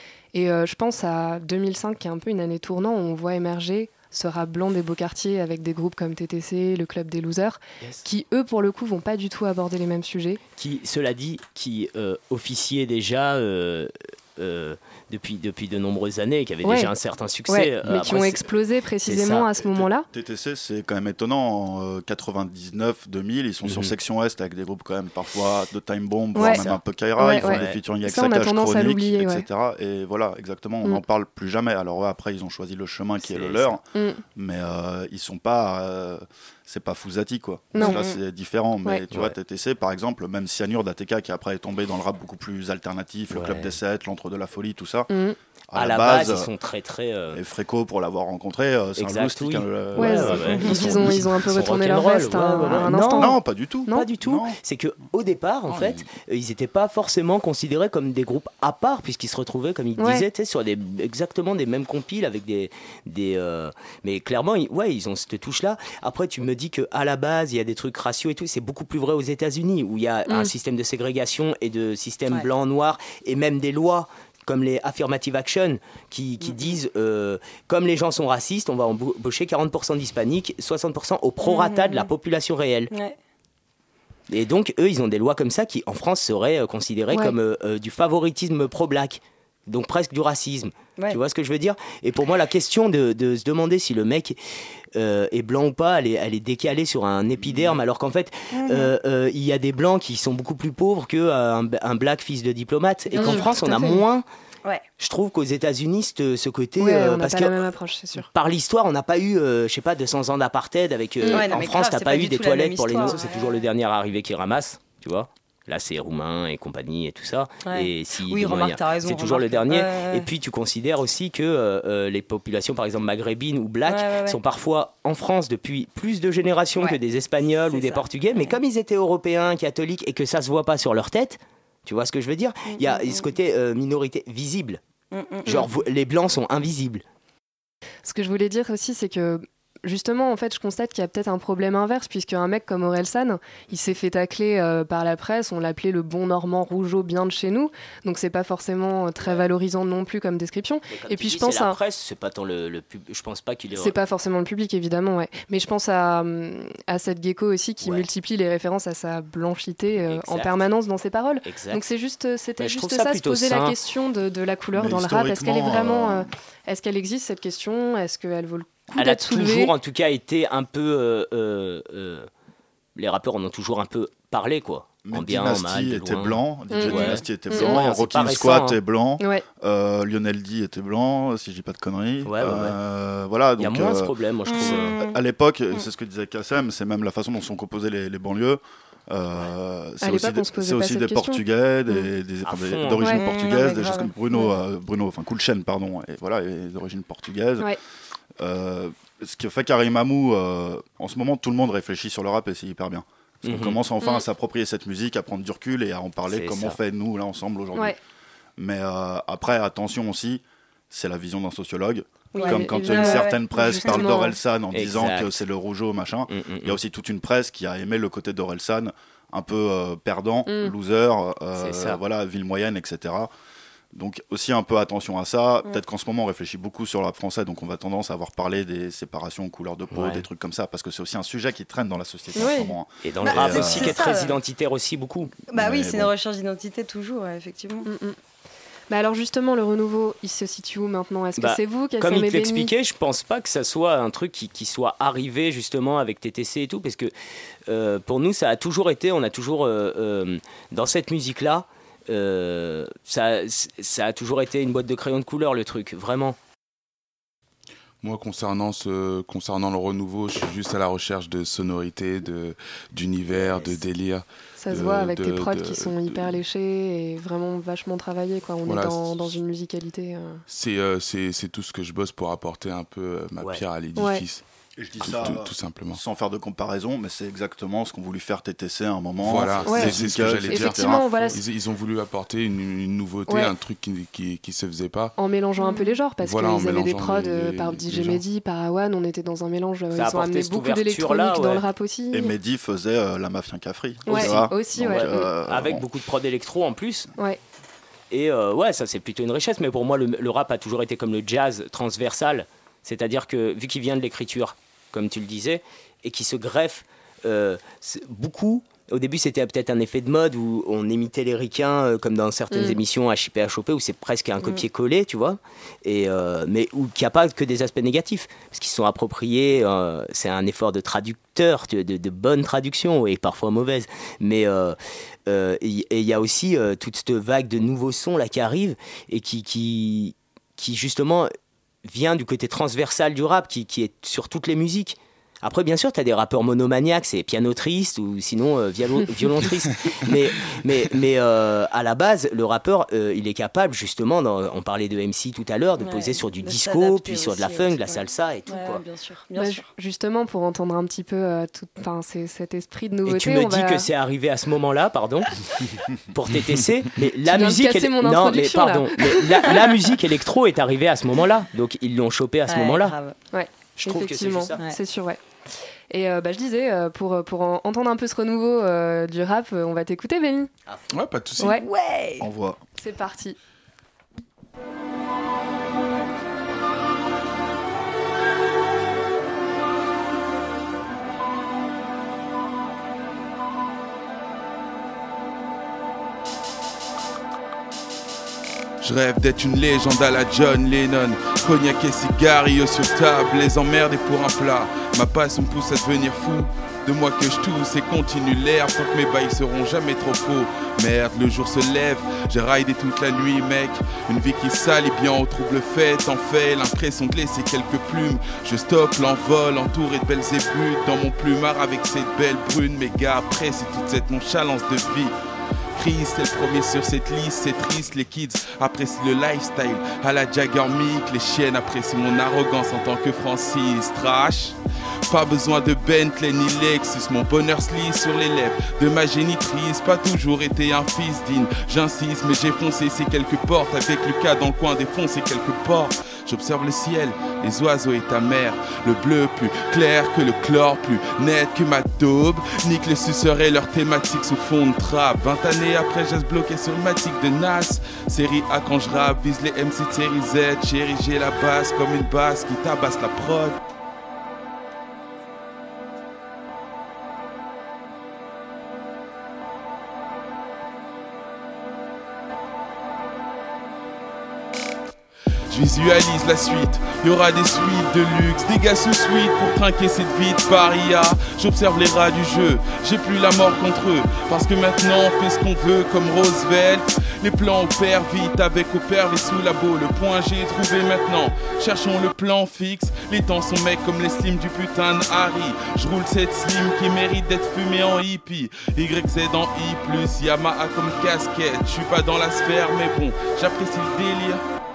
Et euh, je pense à deux mille cinq, qui est un peu une année tournant, où on voit émerger ce rap blanc des beaux quartiers avec des groupes comme T T C, le Club des Losers, yes. qui, eux, pour le coup, vont pas du tout aborder les mêmes sujets. Qui, cela dit, qui euh, officiaient déjà... Euh, euh, Depuis, depuis de nombreuses années, qui avaient ouais. déjà un certain succès. Ouais, mais Après, qui ont explosé précisément à ce moment-là. T T C, c'est quand même étonnant. En euh, quatre-vingt-dix-neuf deux mille, ils sont mm-hmm. sur Section Est avec des groupes quand même parfois de Time Bomb, voire ouais. même un peu Kaira. Ouais, ils font ouais. des featuring avec Saccage Chronique, et cetera. Ouais. Et voilà, exactement, on n'en mm. parle plus jamais. Alors ouais, après, ils ont choisi le chemin qui c'est est le leur, mm. mais euh, ils sont pas... Euh, c'est pas Fouzati, quoi. Non. Là, c'est différent. Mais ouais. tu vois, ouais. T T C, par exemple, même Cyanure d'A T K, qui après est tombé dans le rap beaucoup plus alternatif, ouais. le Club des sept, l'Entre de la Folie, tout ça. Mmh. À, à la base, base, ils sont très très. Euh... Et Fréco, pour l'avoir rencontré, euh, c'est exact, un loustic. Oui. Hein, le... ouais, ouais, ouais, ouais. Ils, ils, ont, ils ont un peu retourné leur veste ouais, ouais, ouais. à un non, instant. Non, pas du tout. Non, pas du tout. Non. C'est qu'au départ, en non, fait, mais... ils n'étaient pas forcément considérés comme des groupes à part, puisqu'ils se retrouvaient, comme ils ouais. disaient, sur des, exactement des mêmes compiles avec des. des euh... Mais clairement, ils, ouais, ils ont cette touche-là. Après, tu me dis qu'à la base, il y a des trucs raciaux et tout. C'est beaucoup plus vrai aux États-Unis, où il y a mm. un système de ségrégation et de système ouais. blanc-noir, et même des lois comme les affirmative action qui, qui mmh. disent euh, comme les gens sont racistes, on va embaucher quarante pour cent d'hispaniques, soixante pour cent au prorata mmh. de la population réelle. Ouais. Et donc eux, ils ont des lois comme ça qui en France seraient euh, considérées ouais. comme euh, euh, du favoritisme pro-black, donc presque du racisme. Ouais. Tu vois ce que je veux dire ? Et pour moi, la question de, de se demander si le mec euh, est blanc ou pas, elle est, elle est décalée sur un épiderme, alors qu'en fait, il mmh. euh, euh, y a des blancs qui sont beaucoup plus pauvres qu'un un black fils de diplomate. Et mmh, qu'en France, on a fait. moins... Ouais. Je trouve qu'aux États-Unis, ce, ce côté, ouais, euh, on parce pas que la même approche, c'est sûr. Par l'histoire, on n'a pas eu, euh, je sais pas, deux cents ans d'apartheid avec. Euh, ouais, non, en France, grave, t'as pas, pas eu des toilettes pour les noces. Ouais. C'est toujours le dernier arrivé qui ramasse, tu vois. Là, c'est roumain et compagnie et tout ça. Ouais. Et si, oui, remarque, t'as raison. C'est remarque. toujours le dernier. Ouais, ouais. Et puis, tu considères aussi que euh, les populations, par exemple maghrébines ou black, ouais, ouais, ouais. sont parfois en France depuis plus de générations ouais. que des Espagnols c'est ou des ça. Portugais. Mais ouais. comme ils étaient européens, catholiques et que ça se voit pas sur leur tête, tu vois ce que je veux dire ? Il y a ce côté euh, minorité visible. Genre, vous, les blancs sont invisibles. Ce que je voulais dire aussi, c'est que justement, en fait, je constate qu'il y a peut-être un problème inverse, puisque un mec comme Orelsan, il s'est fait tacler euh, par la presse, on l'appelait le bon Normand rougeau bien de chez nous, donc c'est pas forcément très valorisant non plus comme description. Et puis dis, je pense c'est à la presse, c'est pas tant le, le pub... je pense pas qu'il est. C'est pas forcément le public évidemment, ouais. Mais je pense à à cette gecko aussi qui ouais. multiplie les références à sa blanchité euh, en permanence dans ses paroles. Exact. Donc c'est juste, c'était Mais juste ça, ça se poser sain. La question de, de la couleur Mais dans le rap. Est-ce qu'elle est vraiment, euh, est-ce qu'elle existe cette question ? Est-ce qu'elle vaut le coup elle a d'être soulevée. toujours, en tout cas, été un peu. Euh, euh, euh, les rappeurs en ont toujours un peu parlé, quoi. Mais en bien, Dynasty en mal, de était loin. blanc, D J mmh. Dynasty était mmh. blanc, Ouais, Rocky récent, Squat hein. est blanc, ouais. euh, Lionel D était blanc, si je dis pas de conneries. Ouais, ouais, euh, ouais. Voilà, il y a donc, moins euh, ce problème, moi je trouve. Euh, à l'époque, mmh. c'est ce que disait Kassem, c'est même la façon dont sont composées les, les banlieues. Euh, c'est aussi, des, c'est aussi des Portugais, des, mmh. des, enfin, des, d'origine ouais. portugaise, mmh, des choses comme Bruno, euh, Bruno, enfin Coolchen, pardon, et voilà, est d'origine portugaise. Ouais. Euh, ce qui fait qu'Harry Mamou, euh, en ce moment, tout le monde réfléchit sur le rap et c'est hyper bien. Parce qu'on mmh. commence enfin mmh. à s'approprier cette musique, à prendre du recul et à en parler c'est comme ça. On fait nous là ensemble aujourd'hui. Ouais. Mais euh, après, attention aussi, c'est la vision d'un sociologue. Ouais, comme quand une certaine ouais, presse justement. Parle d'Orelsan en exact. Disant que c'est le rougeau, machin. Mmh, mmh, il y a aussi toute une presse qui a aimé le côté d'Orelsan, un peu euh, perdant, mmh. loser, euh, voilà, ville moyenne, et cetera. Donc aussi un peu attention à ça. Ouais. Peut-être qu'en ce moment on réfléchit beaucoup sur le rap français, donc on va tendance à avoir parlé des séparations couleur de peau, ouais. des trucs comme ça, parce que c'est aussi un sujet qui traîne dans la société ouais. en ce moment. Et dans le bah, rap aussi, qui est très identitaire aussi beaucoup. Bah Mais oui, c'est bon. Une recherche d'identité toujours, ouais, effectivement. Mm-hmm. Bah alors justement, le renouveau, il se situe où maintenant ? Est-ce que bah, c'est vous qui Comme il te l'expliquait, je pense pas que ça soit un truc qui, qui soit arrivé justement avec T T C et tout, parce que euh, pour nous, ça a toujours été, on a toujours, euh, euh, dans cette musique-là, Euh, ça, ça a toujours été une boîte de crayons de couleur, le truc, vraiment. Moi, concernant, ce, concernant le renouveau, je suis juste à la recherche de sonorités, de, d'univers, de délire. Ça se voit avec de, tes prods de, qui sont de, hyper léchés et vraiment vachement travaillés, quoi. On voilà, est dans, dans une musicalité. Euh... C'est, euh, c'est, c'est tout ce que je bosse pour apporter un peu euh, ma ouais. pierre à l'édifice. Ouais. Et je dis tout, ça tout, tout simplement. Sans faire de comparaison, mais c'est exactement ce qu'ont voulu faire T T C à un moment. Voilà, ouais. c'est, c'est ce que j'allais dire. Voilà. Ils, ils ont voulu apporter une, une nouveauté, ouais. un truc qui, qui, qui se faisait pas. En mélangeant un peu les genres, parce voilà, qu'ils avaient des prods les, les, par D J Mehdi, par Awan, on était dans un mélange. Ça ils ont amené beaucoup d'électronique là, ouais. dans le rap aussi. Et Mehdi faisait euh, la Mafia Cafri. Ouais, aussi, ouais. Euh, Avec bon. beaucoup de prod électro en plus. Ouais. Et euh, ouais, ça c'est plutôt une richesse, mais pour moi, le, le rap a toujours été comme le jazz transversal, c'est-à-dire que vu qu'il vient de l'écriture, comme tu le disais, et qui se greffe euh, beaucoup. Au début, c'était peut-être un effet de mode où on imitait les ricains, euh, comme dans certaines mmh. émissions H P H O P, où c'est presque un mmh. copier-coller, tu vois, et, euh, mais où il n'y a pas que des aspects négatifs, parce qu'ils sont appropriés, euh, c'est un effort de traducteur, de, de, de bonne traduction, et parfois mauvaise, mais euh, euh, et il y a aussi euh, toute cette vague de nouveaux sons là, qui arrivent, et qui, qui, qui justement... vient du côté transversal du rap qui, qui est sur toutes les musiques. Après, bien sûr, tu as des rappeurs monomaniaques, c'est piano triste ou sinon euh, violon, violon triste. Mais, mais, mais euh, à la base, le rappeur, euh, il est capable, justement, dans, on parlait de M C tout à l'heure, de ouais, poser sur du disco, puis sur de la funk, de la salsa et tout. Ouais, quoi. Bien sûr, bien bah, sûr. Justement, pour entendre un petit peu euh, tout, c'est, cet esprit de nouveauté. Et tu me on dis va... que c'est arrivé à ce moment-là, pardon, pour T T C, mais la tu musique. Elle... Mon non, mais pardon, mais la, la musique électro est arrivée à ce moment-là, donc ils l'ont chopé à ce ouais, moment-là. Grave. Ouais, je trouve que c'est juste ça. Ouais. C'est sûr, ouais. Et euh, bah, je disais, euh, pour, pour en, entendre un peu ce renouveau euh, du rap, euh, on va t'écouter, Benny. Ouais, pas de soucis. Ouais. ouais. Envoie. C'est parti. Je rêve d'être une légende à la John Lennon. Cognac et cigarillos sur table, les emmerder pour un plat. Ma passion me pousse à devenir fou. De moi que je tousse et continue l'air. Tant que mes bails seront jamais trop faux. Merde, le jour se lève, j'ai raidé toute la nuit, mec. Une vie qui s'allie bien au trouble fait. En fait l'impression de laisser quelques plumes. Je stoppe l'envol, entouré de belles ébutes. Dans mon plumard avec cette belle brune. Mes gars apprécient toute cette nonchalance de vie. Chris, c'est le premier sur cette liste, c'est triste, les kids apprécient le lifestyle à la Jagger Mick, les chiennes apprécient mon arrogance en tant que Francis Trash. Pas besoin de Bentley ni Lexus, mon bonheur se lit sur les lèvres de ma génitrice, pas toujours été un fils digne, j'insiste mais j'ai foncé ces quelques portes, avec Lucas dans le coin défoncé quelques portes. J'observe le ciel, les oiseaux et ta mère, le bleu plus clair que le chlore, plus net que ma daube. Nique les suceurs et leurs thématiques sous fond de trap. Vingt années après, j'ai bloqué sur le matic de Nas. Série A quand je rappe, vise les M C de série Z. J'ai érigé la basse comme une basse qui tabasse la prod. Je visualise la suite, y aura des suites de luxe, des gars sous suite pour trinquer cette vie de paria. J'observe les rats du jeu, j'ai plus la mort contre eux, parce que maintenant on fait ce qu'on veut comme Roosevelt. Les plans opèrent vite avec opère les sous-labos. Le point j'ai trouvé maintenant, cherchons le plan fixe. Les temps sont mecs comme les slims du putain de Harry. Je roule cette slim qui mérite d'être fumée en hippie. Y Z en I plus, Yamaha comme casquette. Je suis pas dans la sphère mais bon, j'apprécie le délire.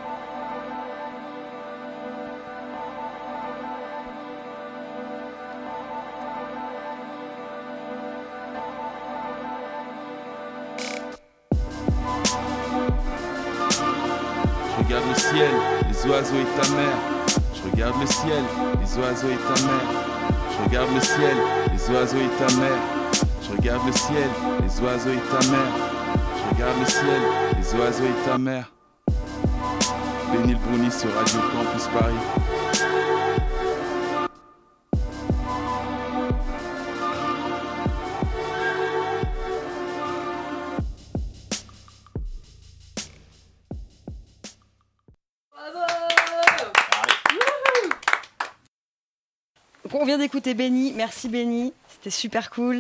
Je regarde le ciel, les oiseaux et ta mère. Je regarde le ciel, les oiseaux et ta mère. Je regarde le ciel, les oiseaux et ta mère. Je regarde le ciel, les oiseaux et ta mère. Je regarde le ciel, les oiseaux et ta mère. Bénil Bruni sur Radio Campus Paris. On vient d'écouter Benny, merci Benny, c'était super cool.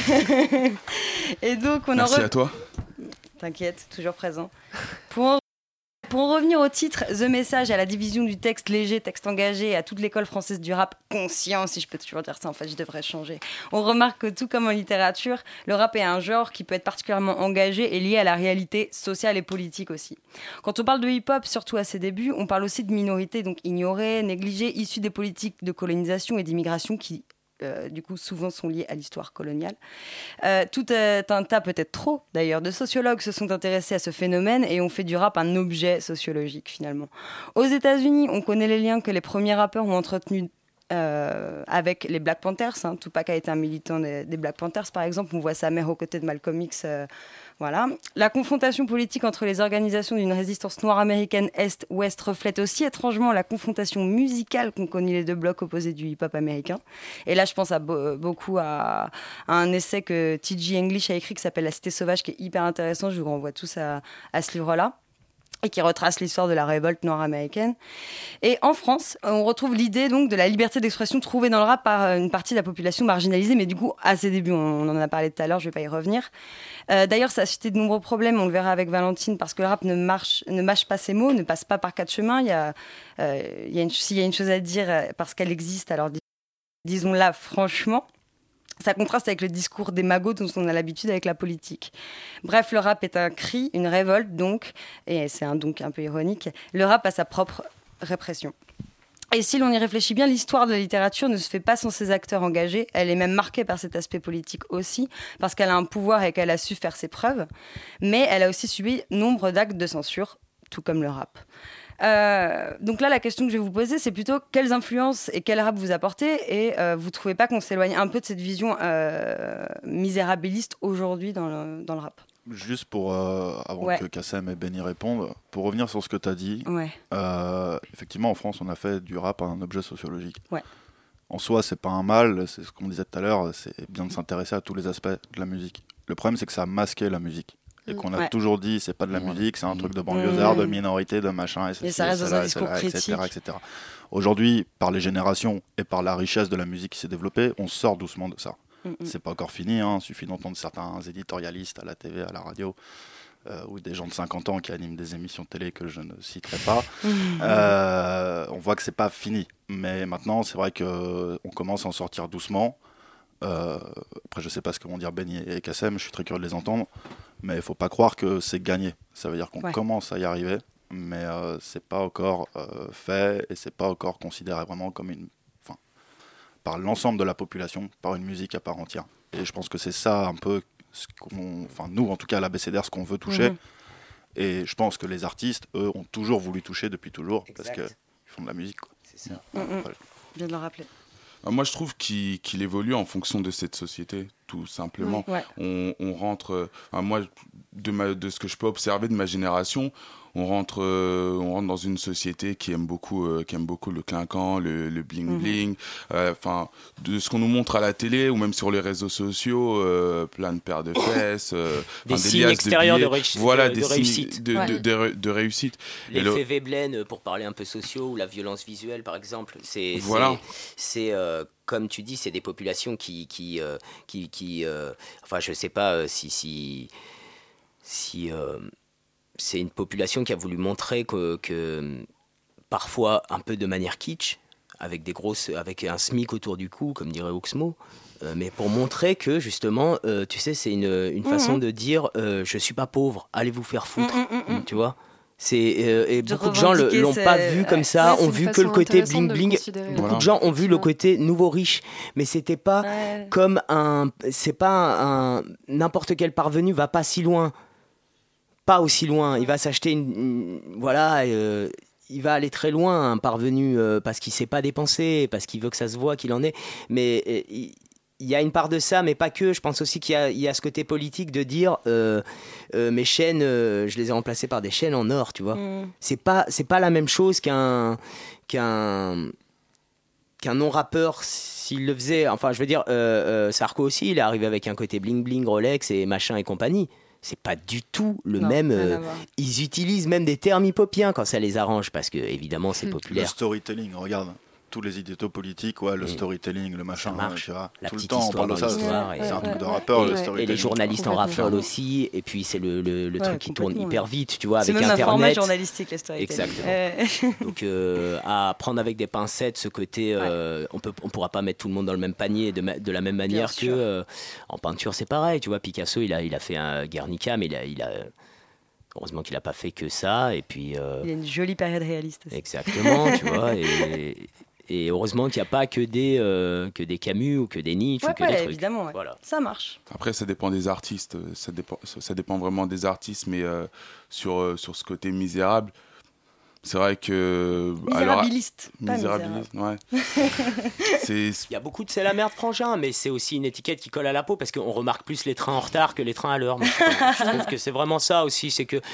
Et donc on Merci en re... à toi. T'inquiète, toujours présent. Pour en... Pour en revenir au titre, The Message, à la division du texte léger, texte engagé, à toute l'école française du rap conscient, si je peux toujours dire ça, en fait, je devrais changer. On remarque que tout comme en littérature, le rap est un genre qui peut être particulièrement engagé et lié à la réalité sociale et politique aussi. Quand on parle de hip-hop, surtout à ses débuts, on parle aussi de minorités donc ignorées, négligées, issues des politiques de colonisation et d'immigration qui... Euh, du coup, souvent sont liés à l'histoire coloniale. Euh, tout euh, un tas, peut-être trop d'ailleurs, de sociologues se sont intéressés à ce phénomène et ont fait du rap un objet sociologique finalement. Aux États-Unis, on connaît les liens que les premiers rappeurs ont entretenus Euh, avec les Black Panthers. Hein. Tupac a été un militant des, des Black Panthers, par exemple. On voit sa mère aux côtés de Malcolm X. Euh, voilà. La confrontation politique entre les organisations d'une résistance noire américaine Est-Ouest reflète aussi étrangement la confrontation musicale qu'ont connue les deux blocs opposés du hip-hop américain. Et là, je pense à bo- beaucoup à, à un essai que T G English a écrit qui s'appelle La Cité Sauvage, qui est hyper intéressant. Je vous renvoie tous à, à ce livre-là, et qui retrace l'histoire de la révolte noire américaine. Et en France, on retrouve l'idée donc de la liberté d'expression trouvée dans le rap par une partie de la population marginalisée, mais du coup, à ses débuts, on en a parlé tout à l'heure, je ne vais pas y revenir. Euh, d'ailleurs, ça a suscité de nombreux problèmes, on le verra avec Valentine, parce que le rap ne, marche, ne mâche pas ses mots, ne passe pas par quatre chemins. Il y a, euh, il y a une, s'il y a une chose à dire, parce qu'elle existe, alors dis- disons-la franchement. Ça contraste avec le discours des magots dont on a l'habitude avec la politique. Bref, le rap est un cri, une révolte donc, et c'est un donc un peu ironique, le rap a sa propre répression. Et si l'on y réfléchit bien, l'histoire de la littérature ne se fait pas sans ses acteurs engagés, elle est même marquée par cet aspect politique aussi, parce qu'elle a un pouvoir et qu'elle a su faire ses preuves, mais elle a aussi subi nombre d'actes de censure, tout comme le rap. Euh, donc là, la question que je vais vous poser, c'est plutôt quelles influences et quel rap vous apportez, et euh, vous trouvez pas qu'on s'éloigne un peu de cette vision euh, misérabiliste aujourd'hui dans le, dans le rap? Juste pour, euh, avant ouais. que Kassem et Benny répondent, pour revenir sur ce que tu as dit, ouais. euh, effectivement en France on a fait du rap un objet sociologique. Ouais. En soi c'est pas un mal, c'est ce qu'on disait tout à l'heure, c'est bien de s'intéresser à tous les aspects de la musique. Le problème c'est que ça a masqué la musique. Et qu'on a ouais. toujours dit, c'est pas de la musique, c'est un truc de banlieusard, mmh. de minorité, de machin, et, et ça reste dans un discours critique, et cetera, et cetera. Aujourd'hui, par les générations et par la richesse de la musique qui s'est développée, on sort doucement de ça. Mmh. C'est pas encore fini, hein. Il suffit d'entendre certains éditorialistes à la T V, à la radio, euh, ou des gens de cinquante ans qui animent des émissions de télé que je ne citerai pas. Mmh. Euh, on voit que c'est pas fini. Mais maintenant, c'est vrai qu'on commence à en sortir doucement. Euh, après, je sais pas ce que vont dire Benny et Kassem, je suis très curieux de les entendre. Mais il ne faut pas croire que c'est gagné. Ça veut dire qu'on ouais. commence à y arriver, mais euh, ce n'est pas encore euh, fait et ce n'est pas encore considéré vraiment comme une... Enfin, par l'ensemble de la population, par une musique à part entière. Et je pense que c'est ça un peu, ce qu'on, enfin nous en tout cas à l'A B C D R, ce qu'on veut toucher. Mmh. Et je pense que les artistes, eux, ont toujours voulu toucher depuis toujours, exact. Parce qu'ils font de la musique. Quoi. C'est ça. Mmh. Mmh. Ouais. Bien de le rappeler. Moi, je trouve qu'il, qu'il évolue en fonction de cette société, tout simplement. Ouais. On, on rentre... Enfin, moi, de, ma, de ce que je peux observer de ma génération, on rentre, euh, on rentre dans une société qui aime beaucoup, euh, qui aime beaucoup le clinquant, le, le bling bling. Enfin, mmh. euh, de ce qu'on nous montre à la télé ou même sur les réseaux sociaux, euh, plein de paires de fesses, euh, des signes extérieurs de, réussite. Voilà, de, des de signes réussite. De, ouais. de, de, de, de réussite. L'effet le... Veblen, pour parler un peu sociaux, ou la violence visuelle, par exemple. C'est, voilà. c'est, c'est euh, comme tu dis, c'est des populations qui, qui, euh, qui, qui euh, enfin, je sais pas euh, si, si, si. Euh, c'est une population qui a voulu montrer que, que parfois un peu de manière kitsch, avec des grosses, avec un SMIC autour du cou, comme dirait Oxmo, euh, mais pour montrer que justement, euh, tu sais, c'est une, une façon mmh. de dire, euh, je suis pas pauvre, allez vous faire foutre, mmh, mmh, tu vois. C'est, euh, et beaucoup de gens le, l'ont pas vu comme ça, ouais, ont vu que le côté bling bling. Beaucoup voilà. de gens ont vu le côté nouveau riche, mais c'était pas ouais. comme un, c'est pas un, un n'importe quel parvenu va pas si loin. Pas aussi loin, il va s'acheter une, une voilà, euh, il va aller très loin, un parvenu, euh, parce qu'il sait pas dépenser, parce qu'il veut que ça se voit qu'il en est, mais euh, il, il y a une part de ça, mais pas que. Je pense aussi qu'il y a, il y a ce côté politique de dire euh, euh, mes chaînes, euh, je les ai remplacées par des chaînes en or, tu vois. Mm. C'est pas, c'est pas la même chose qu'un qu'un qu'un non-rappeur s'il le faisait. Enfin, je veux dire, euh, euh, Sarko aussi, il est arrivé avec un côté bling bling, Rolex et machin et compagnie. C'est pas du tout le non, même. Euh, ils utilisent même des termes hip-hopiens quand ça les arrange, parce que évidemment c'est populaire. Le storytelling, regarde. Tous les idéaux politiques, ouais, le et storytelling, le machin, hein, tu vois. La tout le temps on parle de ça. Ouais, c'est ouais, un truc ouais, de rappeur, et, le storytelling. Et les journalistes en raffolent aussi, et puis c'est le, le, le ouais, truc qui tourne hyper vite, tu vois, c'est avec même Internet. C'est même un format journalistique, le storytelling. Exactement. Euh... Donc euh, à prendre avec des pincettes ce côté, euh, ouais. on peut, on pourra pas mettre tout le monde dans le même panier de, ma, de la même manière Bien que euh, en peinture, c'est pareil, tu vois. Picasso, il a, il a fait un Guernica, mais il a, il a heureusement qu'il n'a pas fait que ça, et puis. Euh... Il y a une jolie période réaliste aussi. Exactement, tu vois, et. Et heureusement qu'il n'y a pas que des, euh, que des Camus ou que des Nietzsche ouais, ou que ouais, des trucs. Évidemment, ouais. Voilà. Ça marche. Après, ça dépend des artistes. Ça dépend, ça dépend vraiment des artistes. Mais euh, sur, euh, sur ce côté misérable, c'est vrai que... Misérabiliste. Alors, misérabiliste, ouais. c'est... Il y a beaucoup de c'est la merde frangin, mais c'est aussi une étiquette qui colle à la peau parce qu'on remarque plus les trains en retard que les trains à l'heure. Moi, je trouve que c'est vraiment ça aussi. C'est que,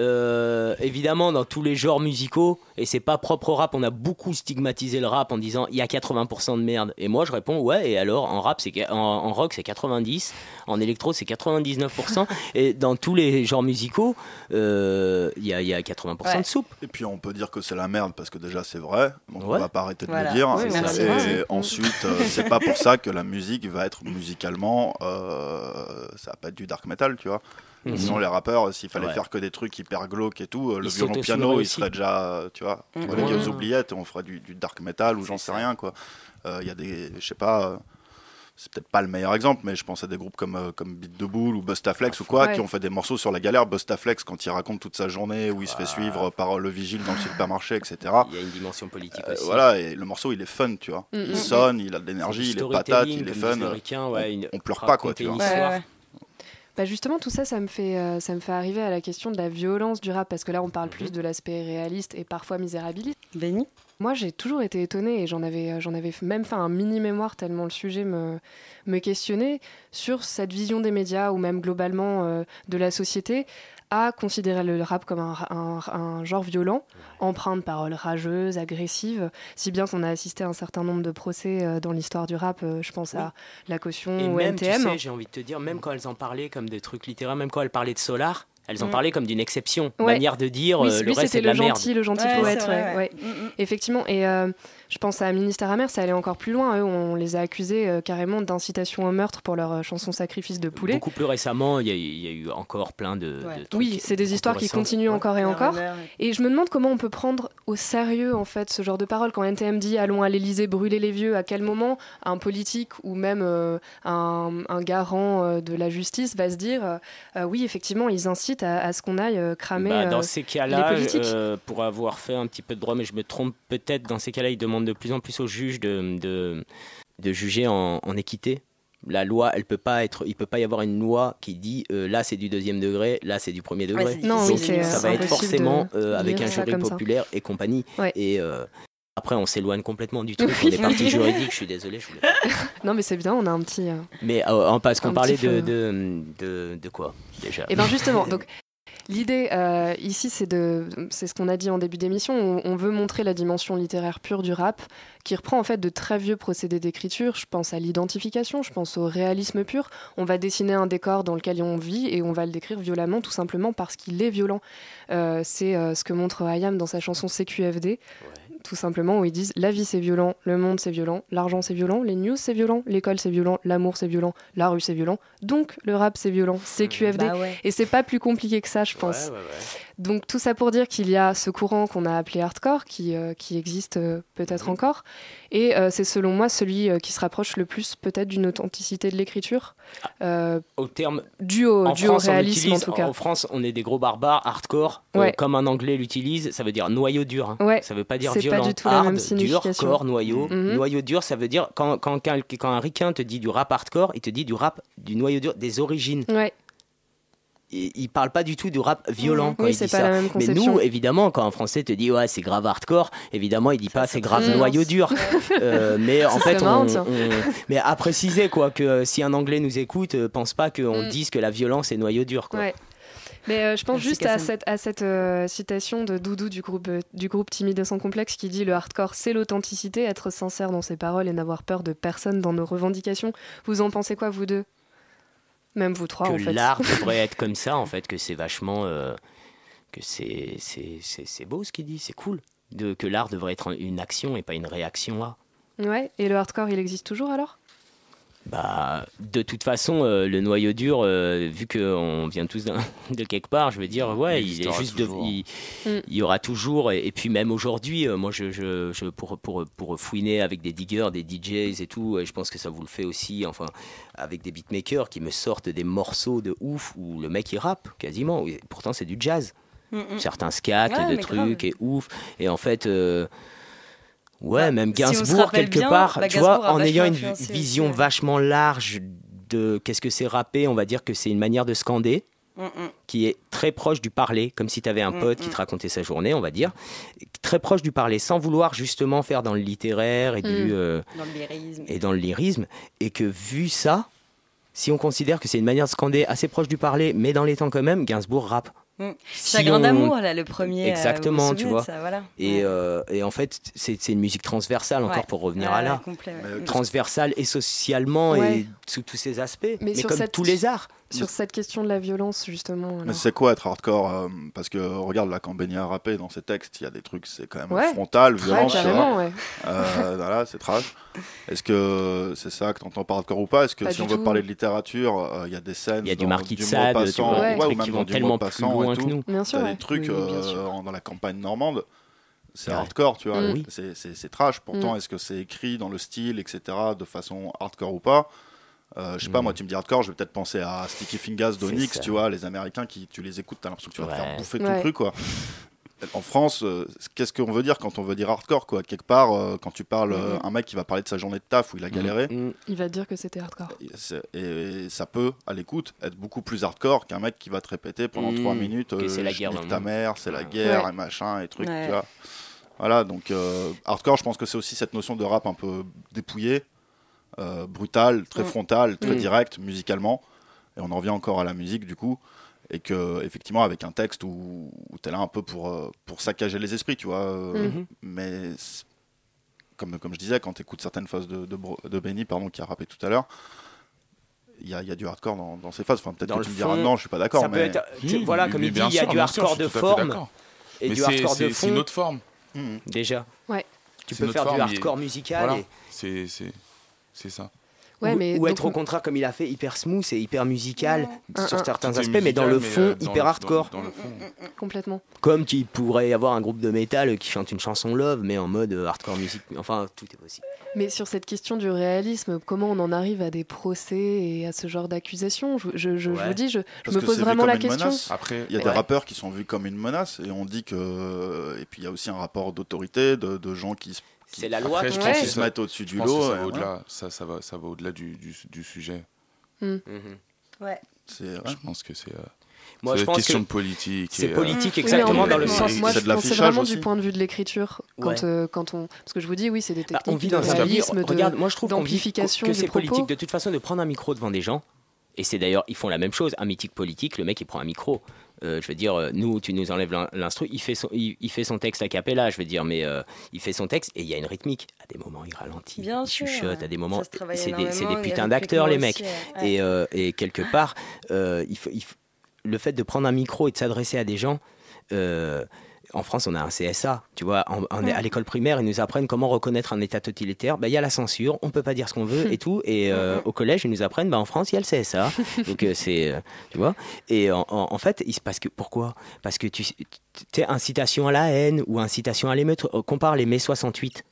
euh, évidemment, dans tous les genres musicaux, et c'est pas propre au rap, on a beaucoup stigmatisé le rap en disant il y a quatre-vingts pour cent de merde. Et moi, je réponds ouais, et alors, en rap, c'est, en, en rock, c'est quatre-vingt-dix, en électro, c'est quatre-vingt-dix-neuf pour cent. Et dans tous les genres musicaux, il euh, y, y a quatre-vingts pour cent ouais. de soupe. Et puis, on peut dire que c'est la merde parce que déjà c'est vrai, donc ouais. on va pas arrêter de voilà. le dire. Oui, et et ensuite, euh, c'est pas pour ça que la musique va être musicalement, euh, ça va pas être du dark metal, tu vois. Mmh. Sinon les rappeurs, s'il fallait ouais. faire que des trucs hyper glauques et tout, le violon piano, il serait déjà, tu vois, mmh. on les oubliettes, on ferait du, du dark metal ou j'en sais rien quoi. Il euh, y a des, je sais pas. Euh, c'est peut-être pas le meilleur exemple, mais je pense à des groupes comme, euh, comme Beat de Boule ou Bustaflex ou quoi, ouais. qui ont fait des morceaux sur la galère. Bustaflex, quand il raconte toute sa journée, où il se fait suivre par le vigile dans le supermarché, et cetera. Il y a une dimension politique euh, aussi. Voilà, et le morceau, il est fun, tu vois. Mm-hmm. Il sonne, il a de l'énergie, il est patate, il est fun. Ouais, une... On pleure pas, quoi, tu vois. Ouais, ouais. Bah justement, tout ça, ça me, fait, euh, ça me fait arriver à la question de la violence du rap, parce que là, on parle mm-hmm. plus de l'aspect réaliste et parfois misérabiliste. Benny ? Moi, j'ai toujours été étonnée, et j'en avais, j'en avais même fait un mini-mémoire tellement le sujet me, me questionnait, sur cette vision des médias, ou même globalement euh, de la société, à considérer le rap comme un, un, un genre violent, empreint de paroles rageuses, agressives, si bien qu'on a assisté à un certain nombre de procès euh, dans l'histoire du rap, euh, je pense oui. à La Caution et ou même, N T M. Tu sais, j'ai envie de te dire, même quand elles en parlaient comme des trucs littéraires, même quand elles parlaient de Solar, elles en mmh. parlaient comme d'une exception, ouais. manière de dire oui, euh, lui, le reste c'est de le la merde. Gentil, le gentil ouais, poète, vrai, ouais, ouais. ouais. Mmh. Effectivement. Et euh, je pense à Ministère amer, ça allait encore plus loin. Eux, on les a accusés euh, carrément d'incitation au meurtre pour leur euh, chanson Sacrifice de poulet. Beaucoup plus récemment, il y, y a eu encore plein de, ouais. de trucs. Oui, c'est des histoires qui continuent ouais. encore et encore. Ouais. Et je me demande comment on peut prendre au sérieux en fait ce genre de paroles. Quand N T M dit allons à l'Élysée brûler les vieux, à quel moment un politique ou même euh, un, un garant euh, de la justice va se dire euh, oui, effectivement, ils incitent à, à ce qu'on aille euh, cramer bah, dans euh, ces cas-là, les politiques. Euh, pour avoir fait un petit peu de droit, mais je me trompe peut-être, dans ces cas-là, ils demandent de plus en plus aux juges de, de, de juger en, en équité. La loi, elle peut pas être, il peut pas y avoir une loi qui dit euh, là c'est du deuxième degré, là c'est du premier degré. Ouais, non, donc oui, c'est, ça c'est va être forcément euh, avec un jury populaire et compagnie. Ouais. Et, euh, Après, on s'éloigne complètement du truc, on est parti juridique, je suis désolé. Je voulais... Non, mais c'est bien, on a un petit... Euh, mais euh, parce qu'on parlait de, de, de, de quoi, déjà ? Eh bien, justement, donc... L'idée euh, ici, c'est, de, c'est ce qu'on a dit en début d'émission, on, on veut montrer la dimension littéraire pure du rap, qui reprend en fait de très vieux procédés d'écriture. Je pense à l'identification, je pense au réalisme pur. On va dessiner un décor dans lequel on vit et on va le décrire violemment, tout simplement parce qu'il est violent. Euh, c'est euh, ce que montre I A M dans sa chanson C Q F D. Ouais. Tout simplement, où ils disent la vie c'est violent, le monde c'est violent, l'argent c'est violent, les news c'est violent, l'école c'est violent, l'amour c'est violent, la rue c'est violent, donc le rap c'est violent, C Q F D. Bah ouais. Et c'est pas plus compliqué que ça, je pense. Ouais, ouais, ouais. Donc tout ça pour dire qu'il y a ce courant qu'on a appelé hardcore, qui, euh, qui existe euh, peut-être mmh. encore, et euh, c'est selon moi celui euh, qui se rapproche le plus peut-être d'une authenticité de l'écriture. Euh, au terme, dû au, dû France, au réalisme utilise, en tout cas. En France, on est des gros barbares, hardcore, ouais. euh, comme un anglais l'utilise, ça veut dire noyau dur. Hein. Ouais. Ça veut pas dire c'est violent. Pas du tout hard, la même signification. Dur, core, noyau. Mmh. Noyau dur, ça veut dire quand, quand, quand, quand un ricain te dit du rap hardcore, il te dit du rap, du noyau dur, des origines. Ouais. Il parle pas du tout du rap violent mmh. quand oui, il c'est dit pas ça. La même mais nous, évidemment, quand un Français te dit ouais c'est grave hardcore, évidemment il dit pas c'est grave mmh. noyau dur. euh, mais en fait, marrant, on, on, mais à préciser quoi que euh, si un Anglais nous écoute, euh, pense pas qu'on mmh. dise que la violence est noyau dur quoi. Ouais. Mais euh, je pense Merci juste à cette, à cette euh, citation de Doudou du groupe, euh, du groupe Timide et sans complexe qui dit « Le hardcore, c'est l'authenticité, être sincère dans ses paroles et n'avoir peur de personne dans nos revendications. » Vous en pensez quoi, vous deux ? Même vous trois, que en fait. Que l'art devrait être comme ça, en fait, que c'est vachement... Euh, que c'est, c'est, c'est, c'est beau ce qu'il dit, c'est cool. De, que l'art devrait être une action et pas une réaction à. Ouais, et le hardcore, il existe toujours alors ? Bah, de toute façon, euh, le noyau dur, euh, vu qu'on vient tous de quelque part, je veux dire, ouais, il, il est juste, de, il, mm. il y aura toujours, et, et puis même aujourd'hui, euh, moi, je, je, je pour, pour, pour fouiner avec des diggers, des D Js et tout, et je pense que ça vous le fait aussi, enfin, avec des beatmakers qui me sortent des morceaux de ouf où le mec il rappe quasiment, et pourtant c'est du jazz, mm-mm. certains scats, ouais, de trucs grave. Et ouf, et en fait. Euh, Ouais, bah, même Gainsbourg, si quelque bien, part, bah, tu vois, en ayant une vision aussi. Vachement large de qu'est-ce que c'est rapper, on va dire que c'est une manière de scander, mm-mm. qui est très proche du parler, comme si tu avais un pote mm-mm. qui te racontait sa journée, on va dire, très proche du parler, sans vouloir justement faire dans le littéraire et, mm. du, euh, dans le lyrisme. et dans le lyrisme, et que vu ça, si on considère que c'est une manière de scander assez proche du parler, mais dans les temps quand même, Gainsbourg rappe. Mmh. Si Chagrin on... d'amour, là, le premier. Exactement, euh, tu vois. Ça, voilà. Et, ouais. euh, et en fait, c'est, c'est une musique transversale, encore ouais. pour revenir ouais, à là. Ouais, complet, ouais. Transversale et socialement ouais. et sous tous ses aspects. Mais, mais comme cette... tous les arts. Sur cette question de la violence, justement. Alors. Mais c'est quoi être hardcore euh, parce que regarde, là, quand Benny a rappé dans ses textes, il y a des trucs, c'est quand même ouais. frontal, violent, tu vois. Ouais. Euh, voilà, c'est trash. Est-ce que c'est ça que tu entends par hardcore ou pas ? Est-ce que pas si on tout. veut parler de littérature, il euh, y a des scènes. Il y a dans, du Marquis de Sade, passant, ouais, ouais, ou même qui vont du tellement passant plus loin et tout. que nous. Bien sûr, T'as ouais. des trucs oui, euh, dans la campagne normande. C'est ouais. hardcore, tu vois. Mm. C'est, c'est, c'est trash. Pourtant, mm. est-ce que c'est écrit dans le style, et cetera, de façon hardcore ou pas ? Euh, je sais mmh. pas, moi tu me dis hardcore, je vais peut-être penser à Sticky Fingers d'Onyx, tu vois, les Américains qui tu les écoutes, t'as l'impression que tu vas ouais. te faire bouffer ouais. tout le truc quoi. En France, euh, qu'est-ce qu'on veut dire quand on veut dire hardcore quoi ? Quelque part, euh, quand tu parles, euh, mmh. un mec qui va parler de sa journée de taf où il a galéré, mmh. il va dire que c'était hardcore. Et, et ça peut, à l'écoute, être beaucoup plus hardcore qu'un mec qui va te répéter pendant trois mmh. minutes euh, c'est la je guerre nique ta mère, c'est la guerre ouais. et machin et trucs, ouais. tu vois. Voilà, donc euh, hardcore, je pense que c'est aussi cette notion de rap un peu dépouillé. Euh, brutal, très mmh. frontal, très mmh. direct musicalement, et on en revient encore à la musique du coup, et que effectivement avec un texte où, où t'es là un peu pour, euh, pour saccager les esprits, tu vois, euh, mmh. mais comme, comme je disais, quand t'écoutes certaines phases de, de, de Benny, pardon, qui a rappé tout à l'heure, il y, y a du hardcore dans, dans ces phases, enfin peut-être dans que tu me diras non, je suis pas d'accord, ça mais... peut être, mmh, voilà, comme il dit, il y a du hardcore de forme, et mais du c'est, hardcore c'est, de fond, c'est une autre forme, déjà, ouais. tu c'est peux faire forme, du hardcore musical, voilà. et... c'est... c'est... C'est ça. Ouais, ou mais ou donc être au contraire comme il a fait hyper smooth et hyper musical ouais. sur un, certains un, aspects, musical, mais dans le fond euh, hyper dans hardcore. Dans, dans le fond. Complètement. Comme tu pourrais y avoir un groupe de métal qui chante une chanson love, mais en mode hardcore musique. Enfin, tout est possible. Mais sur cette question du réalisme, comment on en arrive à des procès et à ce genre d'accusations ? Je, je, je, ouais. je vous dis, je, je me pose vraiment la question. Après, il y a ouais. des rappeurs qui sont vus comme une menace, et on dit que. Et puis il y a aussi un rapport d'autorité, de, de gens qui se. C'est la loi Après, qui ouais. se mettent au-dessus du lot. lot. Ça, ouais. au-delà, ça, ça, va, ça va au-delà du, du, du sujet. Mm. Mm-hmm. Ouais. C'est, ouais. Je pense que c'est. Euh... Moi, c'est je une pense question que de politique. c'est et, politique Oui, exactement mais dans le moi, sens. Moi, c'est je de l'affichage pensais vraiment aussi. du point de vue de l'écriture. Quand, Ouais. euh, quand on, parce que je vous dis, oui, c'est des Bah, techniques on vit de dans un pays. réalisme, de, Regarde, moi je trouve qu'on vit, d'amplification que du c'est propos. politique. De toute façon, de prendre un micro devant des gens. Et c'est d'ailleurs, ils font la même chose. Un mythique politique, le mec il prend un micro. Euh, je veux dire, euh, nous, tu nous enlèves l'in- l'instru, il fait son, il, il fait son texte a cappella, je veux dire, mais euh, il fait son texte et il y a une rythmique. À des moments, il ralentit, Bien il sûr, chuchote, ouais. à des moments, Ça se travaille c'est des, c'est des énormément, putains et d'acteurs, les rythmiquement mecs. aussi, ouais. Et, euh, et quelque part, euh, il faut, il faut- le fait de prendre un micro et de s'adresser à des gens. Euh, en France, on a un C S A, tu vois, en, en- à l'école primaire, ils nous apprennent comment reconnaître un état totalitaire. Bah, il y a la censure, on peut pas dire ce qu'on veut et tout. Et euh, au collège, ils nous apprennent, bah, en France, il y a le C S A. Donc euh, c'est, euh, tu vois. Et en, en- en fait, il se passe que pourquoi ? Parce que tu, tu incitation à la haine ou incitation à l'émeute. Compare les mai soixante-huit.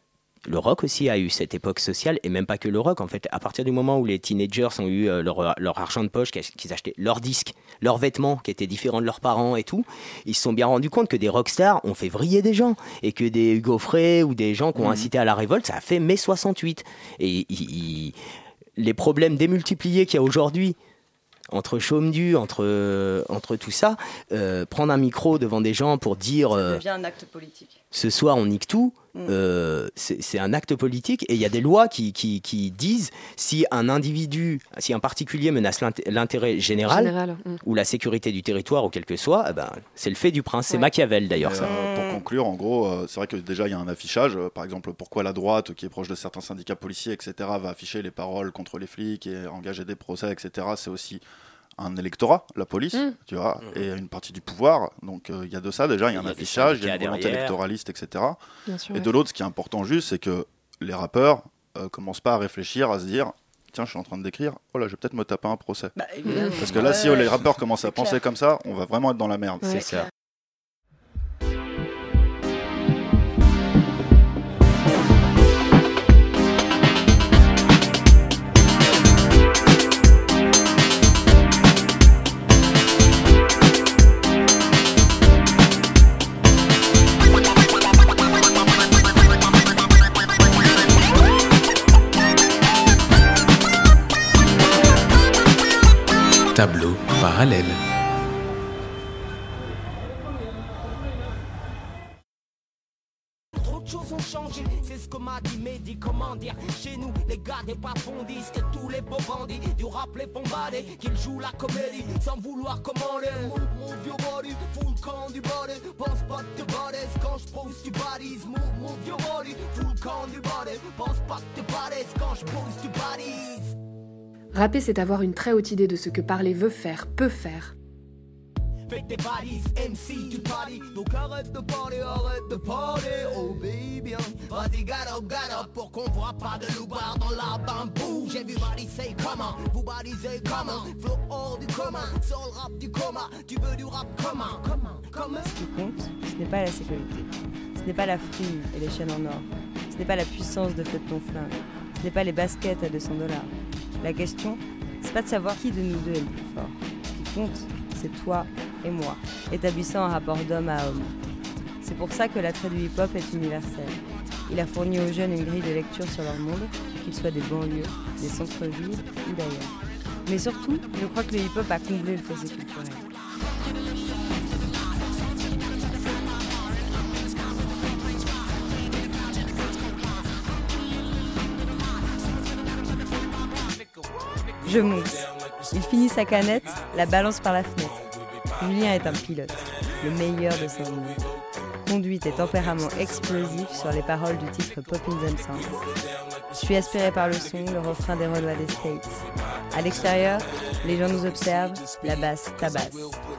Le rock aussi a eu cette époque sociale, et même pas que le rock. En fait, à partir du moment où les teenagers ont eu euh, leur, leur argent de poche, qu'ils achetaient leurs disques, leurs vêtements qui étaient différents de leurs parents et tout, ils se sont bien rendus compte que des rockstars ont fait vriller des gens, et que des Hugo Frey ou des gens qui ont incité à la révolte, ça a fait mai soixante-huit. Et il- il- les problèmes démultipliés qu'il y a aujourd'hui, entre chaume-du, entre, euh, entre tout ça, euh, prendre un micro devant des gens pour dire... Ça euh, devient un acte politique. ce soir on nique tout, Mm. euh, c'est c'est un acte politique, et il y a des lois qui, qui, qui disent si un individu, si un particulier menace l'int- l'intérêt général, Général, mm. ou la sécurité du territoire ou quel que soit, eh ben, c'est le fait du prince. C'est Ouais. Machiavel d'ailleurs Et, ça. euh, pour conclure, en gros, euh, c'est vrai que déjà il y a un affichage. euh, par exemple, pourquoi la droite, qui est proche de certains syndicats policiers, et cetera, va afficher les paroles contre les flics et engager des procès, et cetera. C'est aussi un électorat, la police, Mm. tu vois, et une partie du pouvoir. Donc euh, il y a de ça déjà, il y a un Il y a des affichage, il y a une syndicats volonté derrière. électoraliste, et cetera. Bien sûr, Et ouais. de l'autre, ce qui est important juste, c'est que les rappeurs euh, commencent pas à réfléchir, à se dire, tiens, je suis en train de d'écrire, oh là, je vais peut-être me taper un procès. Bah, évidemment. Parce que là, si Ouais, les rappeurs commencent à c'est penser clair. comme ça, on va vraiment être dans la merde. Ouais. C'est ça. Tableau parallèle. Trop de choses ont changé, c'est ce que m'a dit Mehdi, comment dire. Chez nous, les gars des pas fondistes, que tous les beaux bandits, du rap les bombardés, qu'ils jouent la comédie, sans vouloir commander. Move, move your body, full camp du body, pense pas que te bodies, quand je pose tu bodies. Move, move your body, full camp du body, pense pas que te bodies, quand je pose tu bodies. Rapper, c'est avoir une très haute idée de ce que parler veut faire, peut faire. Fais tes bodies, M C du party, donc arrête de parler, arrête de parler, oh baby, hein. Vas-y, get up, get up, pour qu'on voit pas de loubar dans la bambou. J'ai vu body say comment, vous balisez comment, flow hors du commun, sur le rap du coma, tu veux du rap commun, comment, comment. Ce qui compte, ce n'est pas la sécurité, ce n'est pas la frime et les chaînes en or, ce n'est pas la puissance de feu de ton flingue, ce n'est pas les baskets à deux cents dollars. La question, c'est pas de savoir qui de nous deux est le plus fort. Ce qui compte, c'est toi et moi, établissant un rapport d'homme à homme. C'est pour ça que l'attrait du hip-hop est universel. Il a fourni aux jeunes une grille de lecture sur leur monde, qu'ils soient des banlieues, des centres-villes ou d'ailleurs. Mais surtout, je crois que le hip-hop a comblé le fossé culturel. Je monte. Il finit sa canette, la balance par la fenêtre. Julien est un pilote, le meilleur de son monde. Conduite et tempérament explosif sur les paroles du titre Poppins and Sounds. Je suis aspiré par le son, le refrain des Renois des States. À l'extérieur, les gens nous observent, la basse tabasse.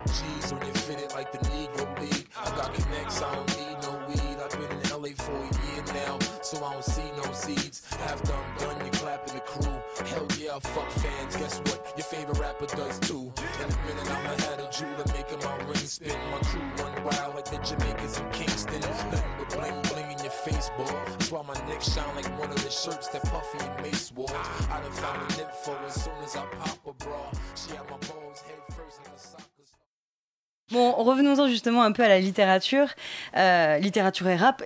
So I don't see no seeds. Half done, done, you clapping the crew. Hell yeah, fuck fans. Guess what? Your favorite rapper does too. In a minute, I'ma have a jeweler making my ring spin. My crew run wild like the Jamaicans in Kingston. Nothing but bling bling in your face, boy. That's why my neck shine like one of the shirts that Puffy and Mace wore. I done found a nip for as soon as I pop a bra. She had my balls head first in the soccer. Bon, revenons-en justement un peu à la littérature. Euh, littérature et rap, quel rapport ?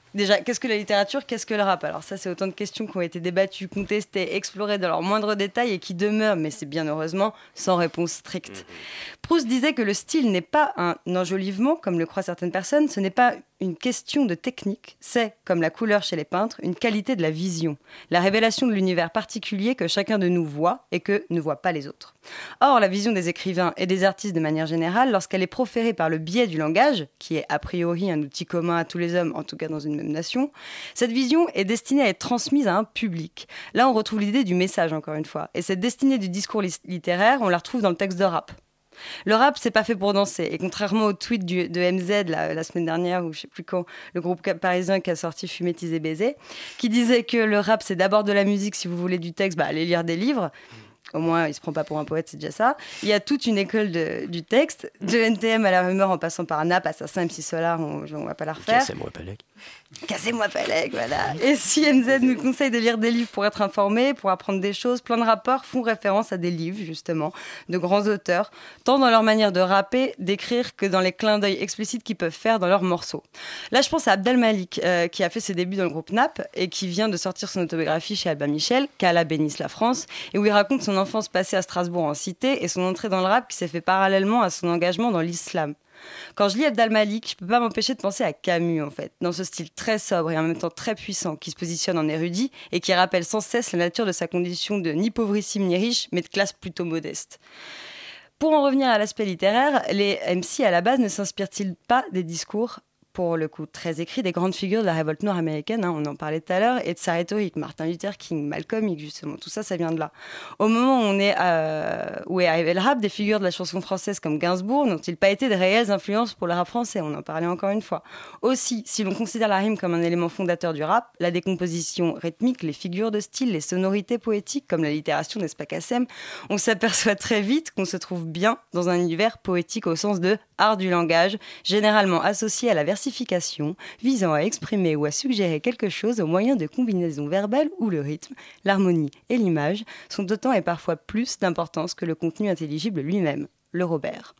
Déjà, qu'est-ce que la littérature, qu'est-ce que le rap? Alors ça, c'est autant de questions qui ont été débattues, contestées, explorées dans leurs moindres détails et qui demeurent, mais c'est bien heureusement, sans réponse stricte. Mmh. Proust disait que le style n'est pas un enjolivement, comme le croient certaines personnes, ce n'est pas une question de technique, c'est, comme la couleur chez les peintres, une qualité de la vision, la révélation de l'univers particulier que chacun de nous voit et que ne voient pas les autres. Or, la vision des écrivains et des artistes de manière générale, lorsqu'elle est proférée par le biais du langage, qui est a priori un outil commun à tous les hommes, en tout cas dans une même nation, cette vision est destinée à être transmise à un public. Là, on retrouve l'idée du message, encore une fois. Et cette destinée du discours littéraire, on la retrouve dans le texte de rap. Le rap, c'est pas fait pour danser. Et contrairement au tweet du, de M Z la, la semaine dernière, ou je sais plus quand, le groupe parisien qui a sorti Fumer, Teaser, Baiser, qui disait que le rap, c'est d'abord de la musique. Si vous voulez du texte, bah, allez lire des livres. Au moins, il se prend pas pour un poète, c'est déjà ça. Il y a toute une école de, du texte, de N T M à la rumeur en passant par Nap, Assassin, M C Solar, on, on va pas la refaire. Cassez-moi Palek. Cassez-moi Palek, voilà. Et si M Z nous conseille de lire des livres pour être informé, pour apprendre des choses, plein de rappeurs font référence à des livres, justement, de grands auteurs, tant dans leur manière de rapper, d'écrire, que dans les clins d'œil explicites qu'ils peuvent faire dans leurs morceaux. Là, je pense à Abdel Malik, euh, qui a fait ses débuts dans le groupe Nap et qui vient de sortir son autobiographie chez Albin Michel, qu'Allah bénisse la France, et où il raconte son enfance passée à Strasbourg en cité et son entrée dans le rap qui s'est fait parallèlement à son engagement dans l'islam. Quand je lis Abdel Malik, je peux pas m'empêcher de penser à Camus, en fait, dans ce style très sobre et en même temps très puissant, qui se positionne en érudit et qui rappelle sans cesse la nature de sa condition de ni pauvrissime ni riche, mais de classe plutôt modeste. Pour en revenir à l'aspect littéraire, les M C à la base ne s'inspirent-ils pas des discours, pour le coup très écrits, des grandes figures de la révolte noire américaine, hein, on en parlait tout à l'heure, et de sa rhétorique, Martin Luther King, Malcolm X, justement, tout ça, ça vient de là. Au moment où, on est, euh, où est arrivé le rap, des figures de la chanson française comme Gainsbourg n'ont-ils pas été de réelles influences pour le rap français? On en parlait encore une fois. Aussi, si l'on considère la rime comme un élément fondateur du rap, la décomposition rythmique, les figures de style, les sonorités poétiques, comme l'allitération, n'est-ce pas Kassem, on s'aperçoit très vite qu'on se trouve bien dans un univers poétique au sens de art du langage, généralement associé à la versification, visant à exprimer ou à suggérer quelque chose au moyen de combinaisons verbales où le rythme, l'harmonie et l'image sont d'autant et parfois plus d'importance que le contenu intelligible lui-même. Le Robert.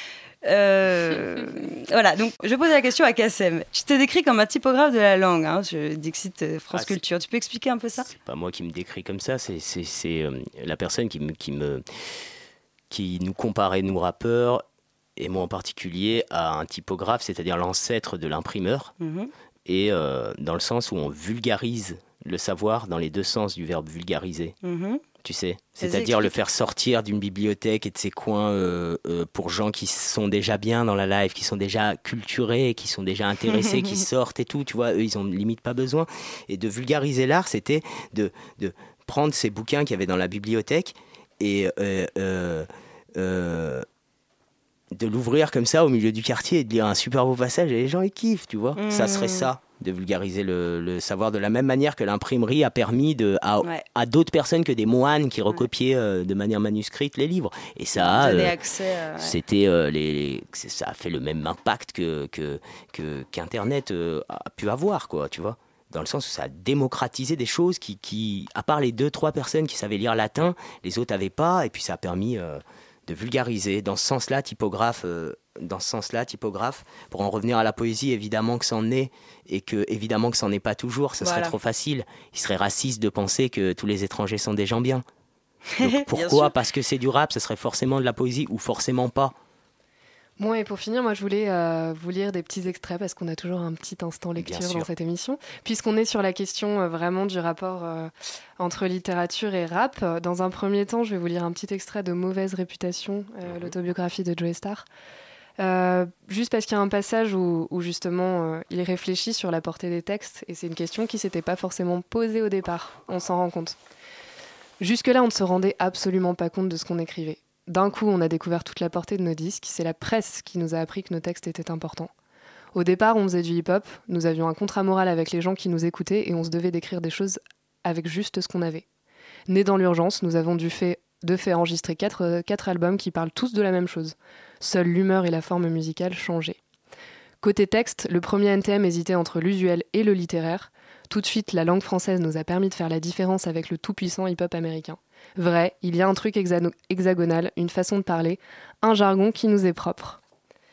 Euh, voilà, donc je pose la question à Kassem. Tu t'es décrit comme un typographe de la langue, hein, je Dixit France ah, Culture. Tu peux expliquer un peu ça? C'est pas moi qui me décris comme ça, c'est, c'est, c'est euh, la personne qui me, qui me qui nous comparait, nous rappeurs, et moi en particulier, à un typographe, c'est-à-dire l'ancêtre de l'imprimeur, mmh. et euh, dans le sens où on vulgarise le savoir dans les deux sens du verbe vulgariser. Mmh. Tu sais, c'est-à-dire le faire sortir d'une bibliothèque et de ses coins euh, euh, pour gens qui sont déjà bien dans la live, qui sont déjà culturés, qui sont déjà intéressés, qui sortent et tout, tu vois, eux ils ont limite pas besoin. Et de vulgariser l'art, c'était de, de prendre ces bouquins qu'il y avait dans la bibliothèque et euh, euh, euh, de l'ouvrir comme ça au milieu du quartier et de lire un super beau passage et les gens ils kiffent, tu vois. Mmh. Ça serait ça, de vulgariser le, le savoir, de la même manière que l'imprimerie a permis de, à, ouais. à d'autres personnes que des moines qui recopiaient euh, de manière manuscrite les livres. Et ça, euh, accès, euh, ouais. c'était, euh, les, ça a fait le même impact que, que, que, qu'Internet euh, a pu avoir, quoi, tu vois. Dans le sens où ça a démocratisé des choses qui, qui, à part les deux, trois personnes qui savaient lire latin, les autres n'avaient pas, et puis ça a permis... Euh, de vulgariser. Dans ce sens-là, typographe, euh, dans ce sens-là, typographe, pour en revenir à la poésie, évidemment que c'en est, et que évidemment que c'en est pas toujours, ce voilà. serait trop facile. Il serait raciste de penser que tous les étrangers sont des gens bien. Donc, pourquoi? Parce que c'est du rap, ce serait forcément de la poésie, ou forcément pas. Bon, et pour finir, moi je voulais euh, vous lire des petits extraits parce qu'on a toujours un petit instant lecture dans cette émission. Puisqu'on est sur la question euh, vraiment du rapport euh, entre littérature et rap, dans un premier temps, je vais vous lire un petit extrait de Mauvaise réputation, euh, mmh. l'autobiographie de Joey Starr. Euh, juste parce qu'il y a un passage où, où justement euh, il réfléchit sur la portée des textes et c'est une question qui ne s'était pas forcément posée au départ, on s'en rend compte. Jusque-là, on ne se rendait absolument pas compte de ce qu'on écrivait. D'un coup, on a découvert toute la portée de nos disques. C'est la presse qui nous a appris que nos textes étaient importants. Au départ, on faisait du hip-hop. Nous avions un contrat moral avec les gens qui nous écoutaient et on se devait d'écrire des choses avec juste ce qu'on avait. Nés dans l'urgence, nous avons dû fait, de fait enregistrer quatre, euh, quatre albums qui parlent tous de la même chose. Seule l'humeur et la forme musicale changeaient. Côté texte, le premier N T M hésitait entre l'usuel et le littéraire. Tout de suite, la langue française nous a permis de faire la différence avec le tout-puissant hip-hop américain. Vrai, il y a un truc hexa- hexagonal, une façon de parler, un jargon qui nous est propre.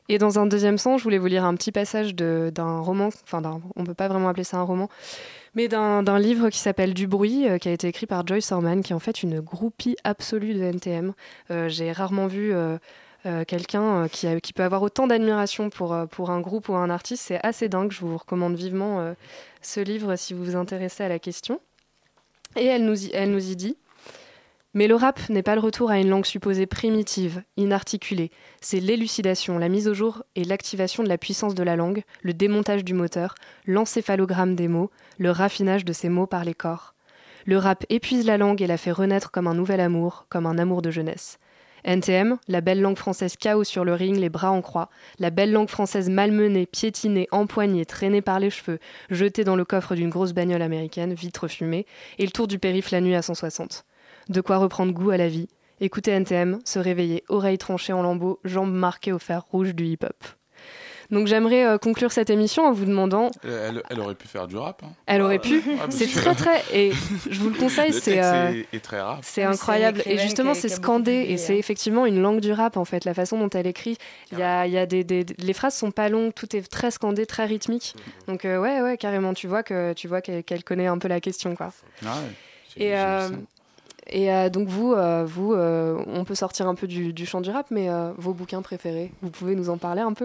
Et dans un deuxième sens, je voulais vous lire un petit passage de, d'un roman, enfin d'un, on ne peut pas vraiment appeler ça un roman, mais d'un, d'un livre qui s'appelle Du bruit, euh, qui a été écrit par Joyce Orman, qui est en fait une groupie absolue de N T M. Euh, j'ai rarement vu euh, euh, quelqu'un euh, qui, a, qui peut avoir autant d'admiration pour, euh, pour un groupe ou un artiste. C'est assez dingue, je vous recommande vivement euh, ce livre si vous vous intéressez à la question. Et elle nous y, elle nous y dit « Mais le rap n'est pas le retour à une langue supposée primitive, inarticulée. C'est l'élucidation, la mise au jour et l'activation de la puissance de la langue, le démontage du moteur, l'encéphalogramme des mots, le raffinage de ces mots par les corps. Le rap épuise la langue et la fait renaître comme un nouvel amour, comme un amour de jeunesse. N T M, la belle langue française K O sur le ring, les bras en croix, la belle langue française malmenée, piétinée, empoignée, traînée par les cheveux, jetée dans le coffre d'une grosse bagnole américaine, vitre fumée, et le tour du périph' la nuit à cent soixante. De quoi reprendre goût à la vie, écouter N T M, se réveiller, oreilles tranchées en lambeaux, jambes marquées au fer rouge du hip-hop. » Donc j'aimerais euh, conclure cette émission en vous demandant... Elle, elle aurait pu faire du rap. Hein. Elle aurait pu. Ah, c'est que... très très... Et je vous le conseille, le c'est... texte Euh, est, est très rap. C'est incroyable. C'est et justement, qui a, c'est qui a scandé. publié, Et c'est effectivement une langue du rap, en fait. La façon dont elle écrit. Il y a, il y a des, des... Les phrases sont pas longues. Tout est très scandé, très rythmique. Mm-hmm. Donc euh, ouais, ouais, carrément. Tu vois, que, tu vois qu'elle, qu'elle connaît un peu la question, quoi. Ah ouais. J'ai, et... j'ai euh, Et euh, donc vous, euh, vous euh, on peut sortir un peu du, du champ du rap, mais euh, vos bouquins préférés, vous pouvez nous en parler un peu ?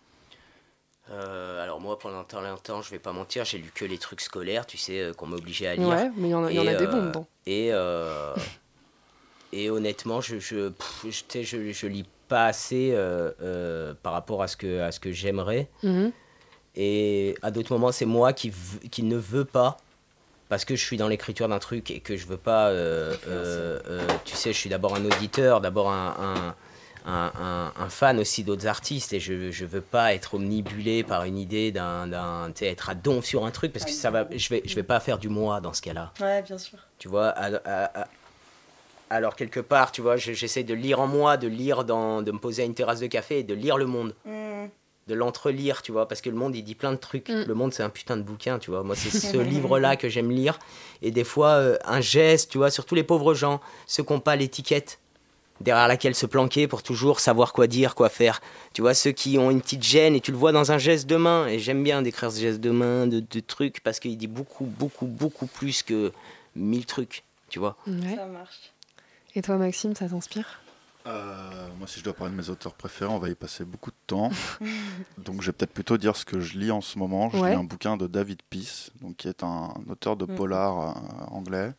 Euh, alors moi, pendant longtemps, longtemps, je vais pas mentir, j'ai lu que les trucs scolaires, tu sais, euh, qu'on m'obligeait à lire. Ouais, mais il y en a, y en a euh, des bons dedans. Et, euh, et honnêtement, je je, pff, je, je, je lis pas assez euh, euh, par rapport à ce que, à ce que j'aimerais. Mm-hmm. Et à d'autres moments, c'est moi qui, v- qui ne veux pas, parce que je suis dans l'écriture d'un truc et que je veux pas... Euh, euh, euh, tu sais, je suis d'abord un auditeur, d'abord un... un Un, un, un fan aussi d'autres artistes et je je veux pas être omnibulé par une idée d'un d'un tu sais, être à donf sur un truc parce que ça va je vais je vais pas faire du moi dans ce cas-là. Ouais, bien sûr. Tu vois, à, à, à, alors quelque part, tu vois, je, j'essaie de lire en moi, de lire dans de me poser à une terrasse de café et de lire Le Monde. Mm. De l'entrelire, tu vois, parce que Le Monde, il dit plein de trucs. Mm. Le Monde, c'est un putain de bouquin, tu vois. Moi, c'est ce livre-là que j'aime lire. Et des fois, euh, un geste, tu vois, surtout les pauvres gens, ceux qui n'ont pas l'étiquette derrière laquelle se planquer pour toujours savoir quoi dire, quoi faire. Tu vois, ceux qui ont une petite gêne, et tu le vois dans un geste de main. Et j'aime bien décrire ce geste de main, de, de trucs, parce qu'il dit beaucoup, beaucoup, beaucoup plus que mille trucs, tu vois. Ouais. Ça marche. Et toi, Maxime, ça t'inspire ? Euh, moi, si je dois parler de mes auteurs préférés, on va y passer beaucoup de temps. Donc, je vais peut-être plutôt dire ce que je lis en ce moment. Je ouais. lis un bouquin de David Peace, donc, qui est un auteur de polar euh, anglais,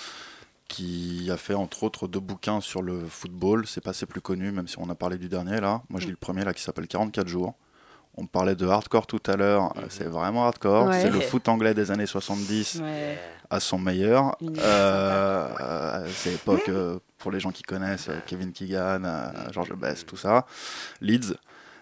qui a fait entre autres deux bouquins sur le football. C'est pas assez plus connu, même si on a parlé du dernier là. Moi, je lis le premier là qui s'appelle quarante-quatre jours. On parlait de hardcore tout à l'heure. C'est vraiment hardcore. Ouais. C'est le foot anglais des années soixante-dix ouais. à son meilleur. Euh, euh, c'est l'époque, euh, pour les gens qui connaissent, Kevin Keegan, euh, George Best, tout ça. Leeds.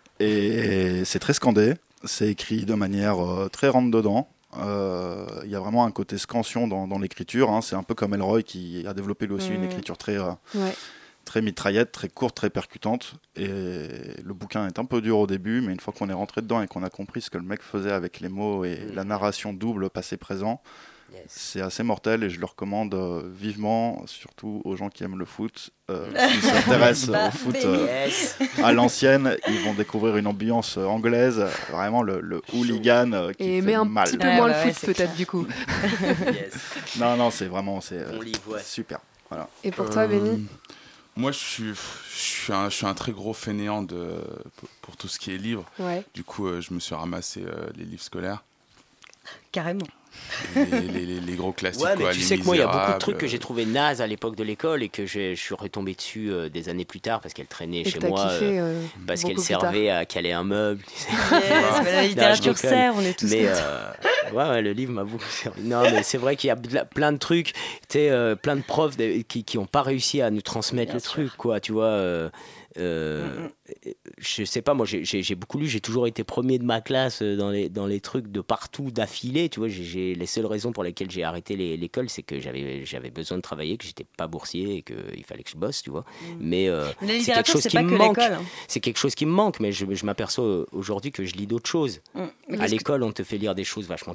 Et c'est très scandé. C'est écrit de manière euh, très rentre-dedans. Il euh, y a vraiment un côté scansion dans, dans l'écriture, hein. C'est un peu comme Elroy qui a développé lui aussi mmh. une écriture très, euh, ouais. très mitraillette, très courte, très percutante, et le bouquin est un peu dur au début, mais une fois qu'on est rentré dedans et qu'on a compris ce que le mec faisait avec les mots et mmh. la narration double passé-présent, yes. c'est assez mortel et je le recommande euh, vivement, surtout aux gens qui aiment le foot. Euh, s'ils s'intéressent bah, au foot euh, yes. à l'ancienne, ils vont découvrir une ambiance anglaise, vraiment le, le hooligan euh, qui et fait un mal. petit peu moins ouais, le foot ouais, peut-être du coup. yes. Non, non, c'est vraiment c'est, euh, livre, ouais. super. Voilà. Et pour toi, euh, Benny ? Moi, je suis, je, suis un, je suis un très gros fainéant de, pour, pour tout ce qui est livres. Ouais. Du coup, euh, je me suis ramassé euh, les livres scolaires. Carrément. Les, les, les, les gros classiques. Ouais, mais quoi, tu les sais que moi, il y a beaucoup de trucs euh... que j'ai trouvé nazes à l'époque de l'école et que je, je suis retombé dessus euh, des années plus tard parce qu'elle traînait et chez moi. Kiffé, euh, euh, parce qu'elle servait à caler un meuble. Yes, la littérature sert, on est tous mais, euh, ouais, ouais, le livre m'a beaucoup servi. Non, mais c'est vrai qu'il y a plein de trucs, tu sais, euh, plein de profs de, qui n'ont pas réussi à nous transmettre Bien le sûr. truc, quoi, tu vois. Euh, Euh, mm-hmm. je sais pas, moi j'ai, j'ai, j'ai beaucoup lu, j'ai toujours été premier de ma classe dans les, dans les trucs de partout d'affilée, tu vois. J'ai, j'ai, les seules raisons pour lesquelles j'ai arrêté les, l'école, c'est que j'avais, j'avais besoin de travailler, que j'étais pas boursier et qu'il fallait que je bosse, tu vois. Mm. Mais, euh, mais c'est quelque chose qui me manque. Hein. C'est quelque chose qui me manque, mais je, je m'aperçois aujourd'hui que je lis d'autres choses. Mm. À l'école, que... on te fait lire des choses vachement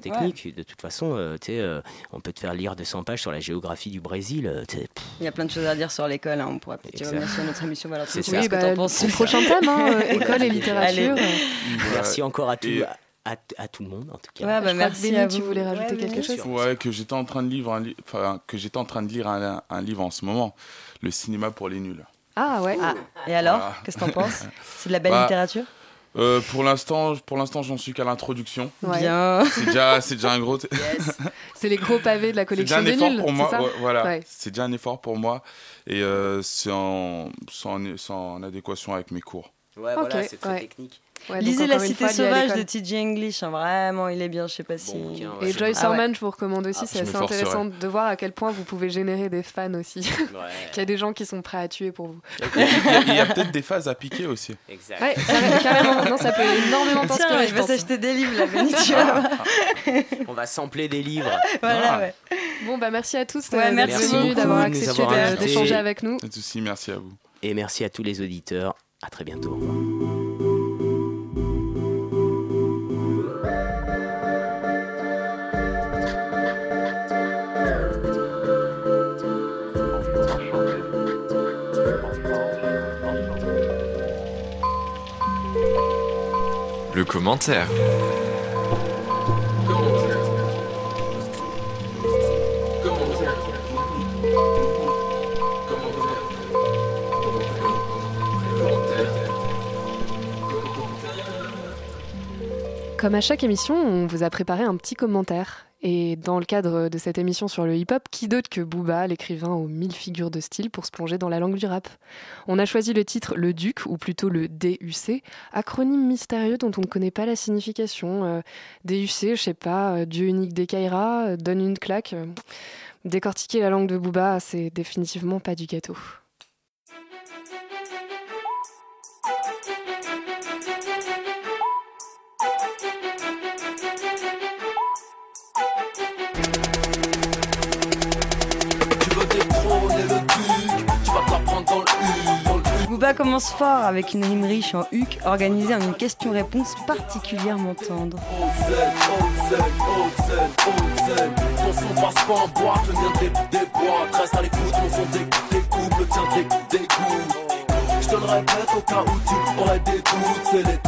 technique. Ouais. De toute façon, euh, euh, on peut te faire lire deux cents pages sur la géographie du Brésil. Euh, Il y a plein de choses à dire sur l'école. Hein. On pourra peut-être revenir sur notre émission. Voilà, c'est ça. Oui, bah, c'est le prochain thème, hein, école et littérature. Allez. Merci encore à, tout, à, à, à tout le monde, en tout cas. Ouais, bah, merci Béni, à tu vous. voulais rajouter ouais, quelque chose? Ouais, que j'étais en train de lire un, li- enfin, que j'étais en train de lire un, un livre en ce moment, Le cinéma pour les nuls. Ah ouais. Ah. Et alors, voilà. qu'est-ce que t'en penses? C'est de la belle bah, littérature? Euh, pour l'instant, pour l'instant, j'en suis qu'à l'introduction. Ouais. Bien. C'est déjà, c'est déjà un gros. T- yes. C'est les gros pavés de la collection des nuls. C'est déjà un effort pour moi. C'est, ouais, voilà. Ouais. C'est déjà un effort pour moi et euh, c'est en, c'est en, c'est en adéquation avec mes cours. Ouais, okay, voilà, c'est très ouais. technique. Ouais, lisez La Cité Sauvage de T J English, hein, vraiment, il est bien, je sais pas si. Bon, bouquin, ouais, et Joyce ah, Orman, ouais. je vous recommande aussi, ah, c'est assez intéressant de voir à quel point vous pouvez générer des fans aussi. Ouais. Qu'il y a des gens qui sont prêts à tuer pour vous. Il y a, il y a, il y a peut-être des phases à piquer aussi. Exact. Ouais, carrément, carrément. Non, ça peut énormément t'inspirer. Tiens, je je vais pense. s'acheter des livres, la Béni, tu vois. On va sampler des livres. Voilà, ah. ouais. Bon, bah merci à tous ouais, d'être merci venus, beaucoup, d'avoir de accepté nous avoir de, d'échanger avec nous. Pas de soucis, merci à vous. Et merci à tous les auditeurs. À très bientôt. Au revoir. Le commentaire. Comme à chaque émission, on vous a préparé un petit commentaire. Et dans le cadre de cette émission sur le hip-hop, qui d'autre que Booba, l'écrivain aux mille figures de style, pour se plonger dans la langue du rap. On a choisi le titre Le Duc, ou plutôt le D U C, acronyme mystérieux dont on ne connaît pas la signification. Euh, D U C, je sais pas, euh, Dieu unique des Kaira, euh, donne une claque. Euh, décortiquer la langue de Booba, c'est définitivement pas du gâteau. Booba commence fort avec une rime riche en huc, organisée en une question-réponse particulièrement tendre. Je te le répète au cas où tu aurais des doutes, c'est les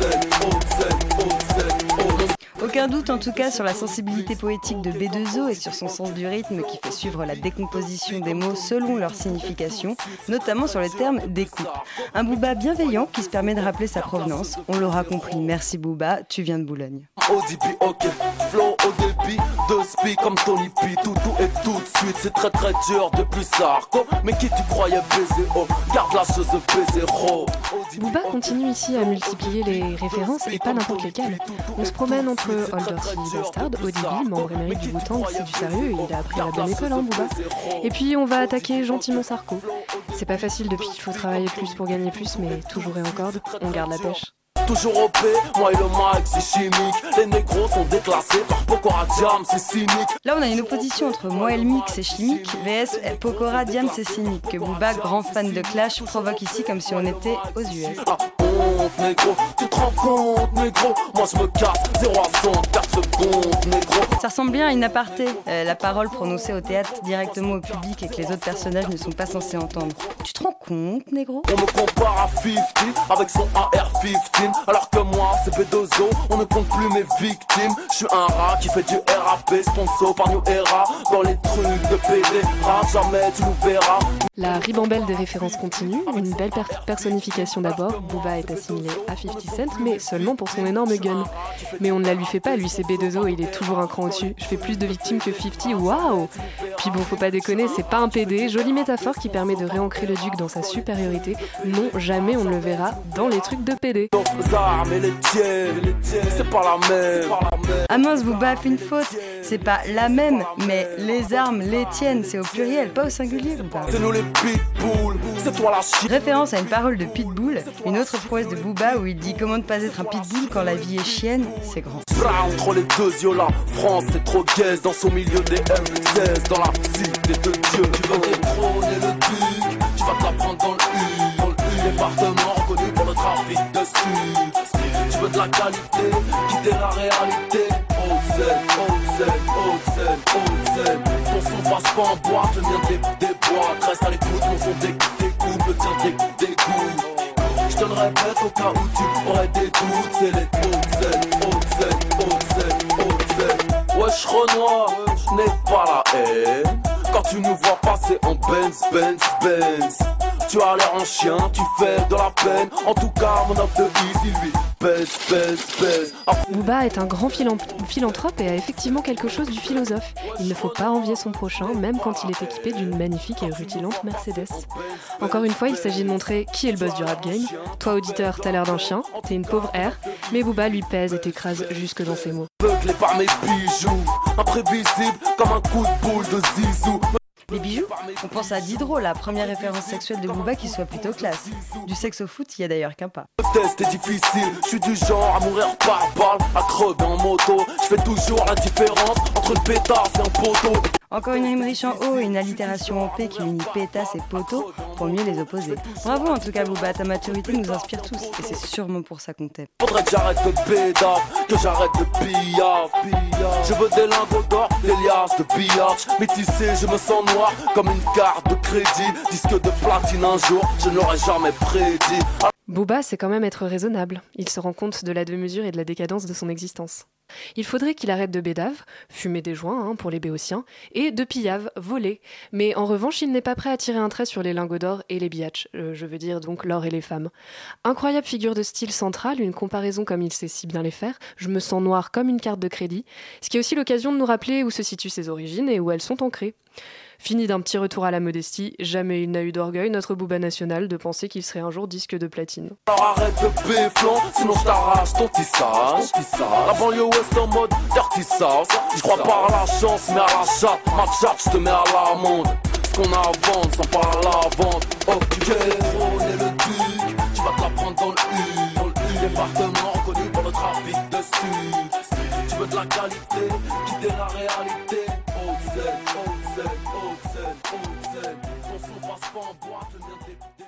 Aucun doute en tout cas sur la sensibilité poétique de B deux O et sur son sens du rythme qui fait suivre la décomposition des mots selon leur signification, notamment sur le terme découpe. Un Booba bienveillant qui se permet de rappeler sa provenance. On l'aura compris, merci Booba, tu viens de Boulogne. Au débit, ok, flow au débit, deux spi comme Tony P, tout tout et tout de suite, c'est très très dur depuis Sarko, mais qui tu croyais baiser, oh, garde la chose baiser, oh. Booba continue ici à multiplier les références et pas n'importe lesquelles. On se promène entre Old Dirty Bastard, O D B, membre émérite du Wu-Tang, c'est du sérieux et il a appris à la bonne école, hein, Booba. Et puis on va attaquer gentiment Sarko. C'est pas facile depuis qu'il faut travailler plus pour gagner plus, mais toujours et encore, on garde la pêche. Toujours O P, moi et le mic c'est chimique. Les négros sont déclassés par Pokora Jam, c'est cynique. Là on a une opposition entre moi et le mix et chimique vs Pokora Jam c'est cynique que Booba, grand fan de Clash, provoque ici comme si on était aux U S. Ah, honte, négro, tu te rends compte, négro. Moi je me casse, zéro à cent, quatre secondes, négro. Ça ressemble bien à une aparté, euh, la parole prononcée au théâtre directement au public et que les autres personnages ne sont pas censés entendre. Tu te rends compte, négro? On me compare à cinquante avec son A R quinze. Alors que moi, c'est B deux O, on ne compte plus mes victimes. Je suis un rat qui fait du R A P, sponsor par New Era. Dans les trucs de P D, rare jamais tu nous verras. La ribambelle des références continue, une belle per- personnification d'abord. Booba est assimilé à cinquante Cent, mais seulement pour son énorme gun. Mais on ne la lui fait pas, lui c'est B deux O, il est toujours un cran au-dessus. Je fais plus de victimes que cinquante, waouh! Puis bon, faut pas déconner, c'est pas un P D, jolie métaphore qui permet de réancrer le duc dans sa supériorité. Non, jamais on ne le verra dans les trucs de P D. Mais les tiennes, c'est pas la même. Ah mince, Booba a fait une faute. C'est pas la même, mais les armes, les tiennes, c'est au pluriel, pas au singulier, Booba. C'est nous les pitbulls, c'est toi la chi. Référence à une parole de Pitbull, une autre prouesse de Booba où il dit comment ne pas être un pitbull quand la vie est chienne, c'est grand. Entre les deux yeux, la France est trop gaise dans son milieu des M seize, dans la cité de Dieu. Tu veux détrôner le duc, tu vas te la prendre dans le U, dans le U, département reconnu pour le trafic de stupes. Tu veux de la qualité, quitter la réalité, oh c'est pas en boîte, le mien des, des boîtes. Reste à l'écoute, mon son découpe, le tien dégoûte. Je te le répète au cas où tu aurais des doutes. C'est les hautes ailes, hautes ailes, hautes ailes, hautes ailes. Wesh Renoir, je n'ai pas la haine. Quand tu nous vois passer en Benz, Benz, Benz. Tu as l'air un chien, tu fais de la peine. En tout cas, mon homme de vie, lui pèse, pèse, pèse. Booba est un grand philanthrope et a effectivement quelque chose du philosophe. Il ne faut pas envier son prochain, même quand il est équipé d'une magnifique et rutilante Mercedes. Encore une fois, il s'agit de montrer qui est le boss du rap game. Toi, auditeur, t'as l'air d'un chien, t'es une pauvre R, mais Booba lui pèse et t'écrase jusque dans ses mots. Beuglé par mes bijoux, imprévisible comme un coup de boule de zizou. Les bijoux, on pense à Diderot, la première référence sexuelle de Booba qui soit plutôt classe. Du sexe au foot, il y a d'ailleurs qu'un pas. Le test est difficile, je suis du genre à mourir par balle, à crever en moto. Je fais toujours la différence entre le pétard et un poteau. Encore une rime riche en O et une allitération en P qui unit pétasse et poteau pour mieux les opposer. Bravo en tout cas Booba, ta maturité nous inspire tous et c'est sûrement pour ça qu'on t'aime. Faudrait que j'arrête de pédale, que j'arrête de pillard. Je veux des lingots d'or, des liasses de billard. Métissé, je me sens noir comme une carte de crédit. Disque de platine un jour, je ne l'aurais jamais prédit. Booba, c'est quand même être raisonnable. Il se rend compte de la démesure et de la décadence de son existence. Il faudrait qu'il arrête de bédave, fumer des joints hein, pour les béotiens, et de pillave, voler. Mais en revanche, il n'est pas prêt à tirer un trait sur les lingots d'or et les biatchs, euh, je veux dire donc l'or et les femmes. Incroyable figure de style centrale, une comparaison comme il sait si bien les faire, je me sens noir comme une carte de crédit, ce qui est aussi l'occasion de nous rappeler où se situent ses origines et où elles sont ancrées. Fini d'un petit retour à la modestie, jamais il n'a eu d'orgueil, notre Booba national, de penser qu'il serait un jour disque de platine. Alors arrête de béflon, sinon je t'arrache ton tissage. La banlieue ouest en mode dirty sauce. Je crois pas à la chance, mais à la chatte. Ma chatte, je te mets à l'amende. Ce qu'on a à vendre, sans pas à la vente. Ok, on est le duc, tu vas te la prendre dans le U. Dans le U, département reconnu pour le trafic de sud. Tu veux de la qualité, quitter la réalité. Haute scène, haute scène, haute scène, haute scène. Ton son passe pas en boîte, le mien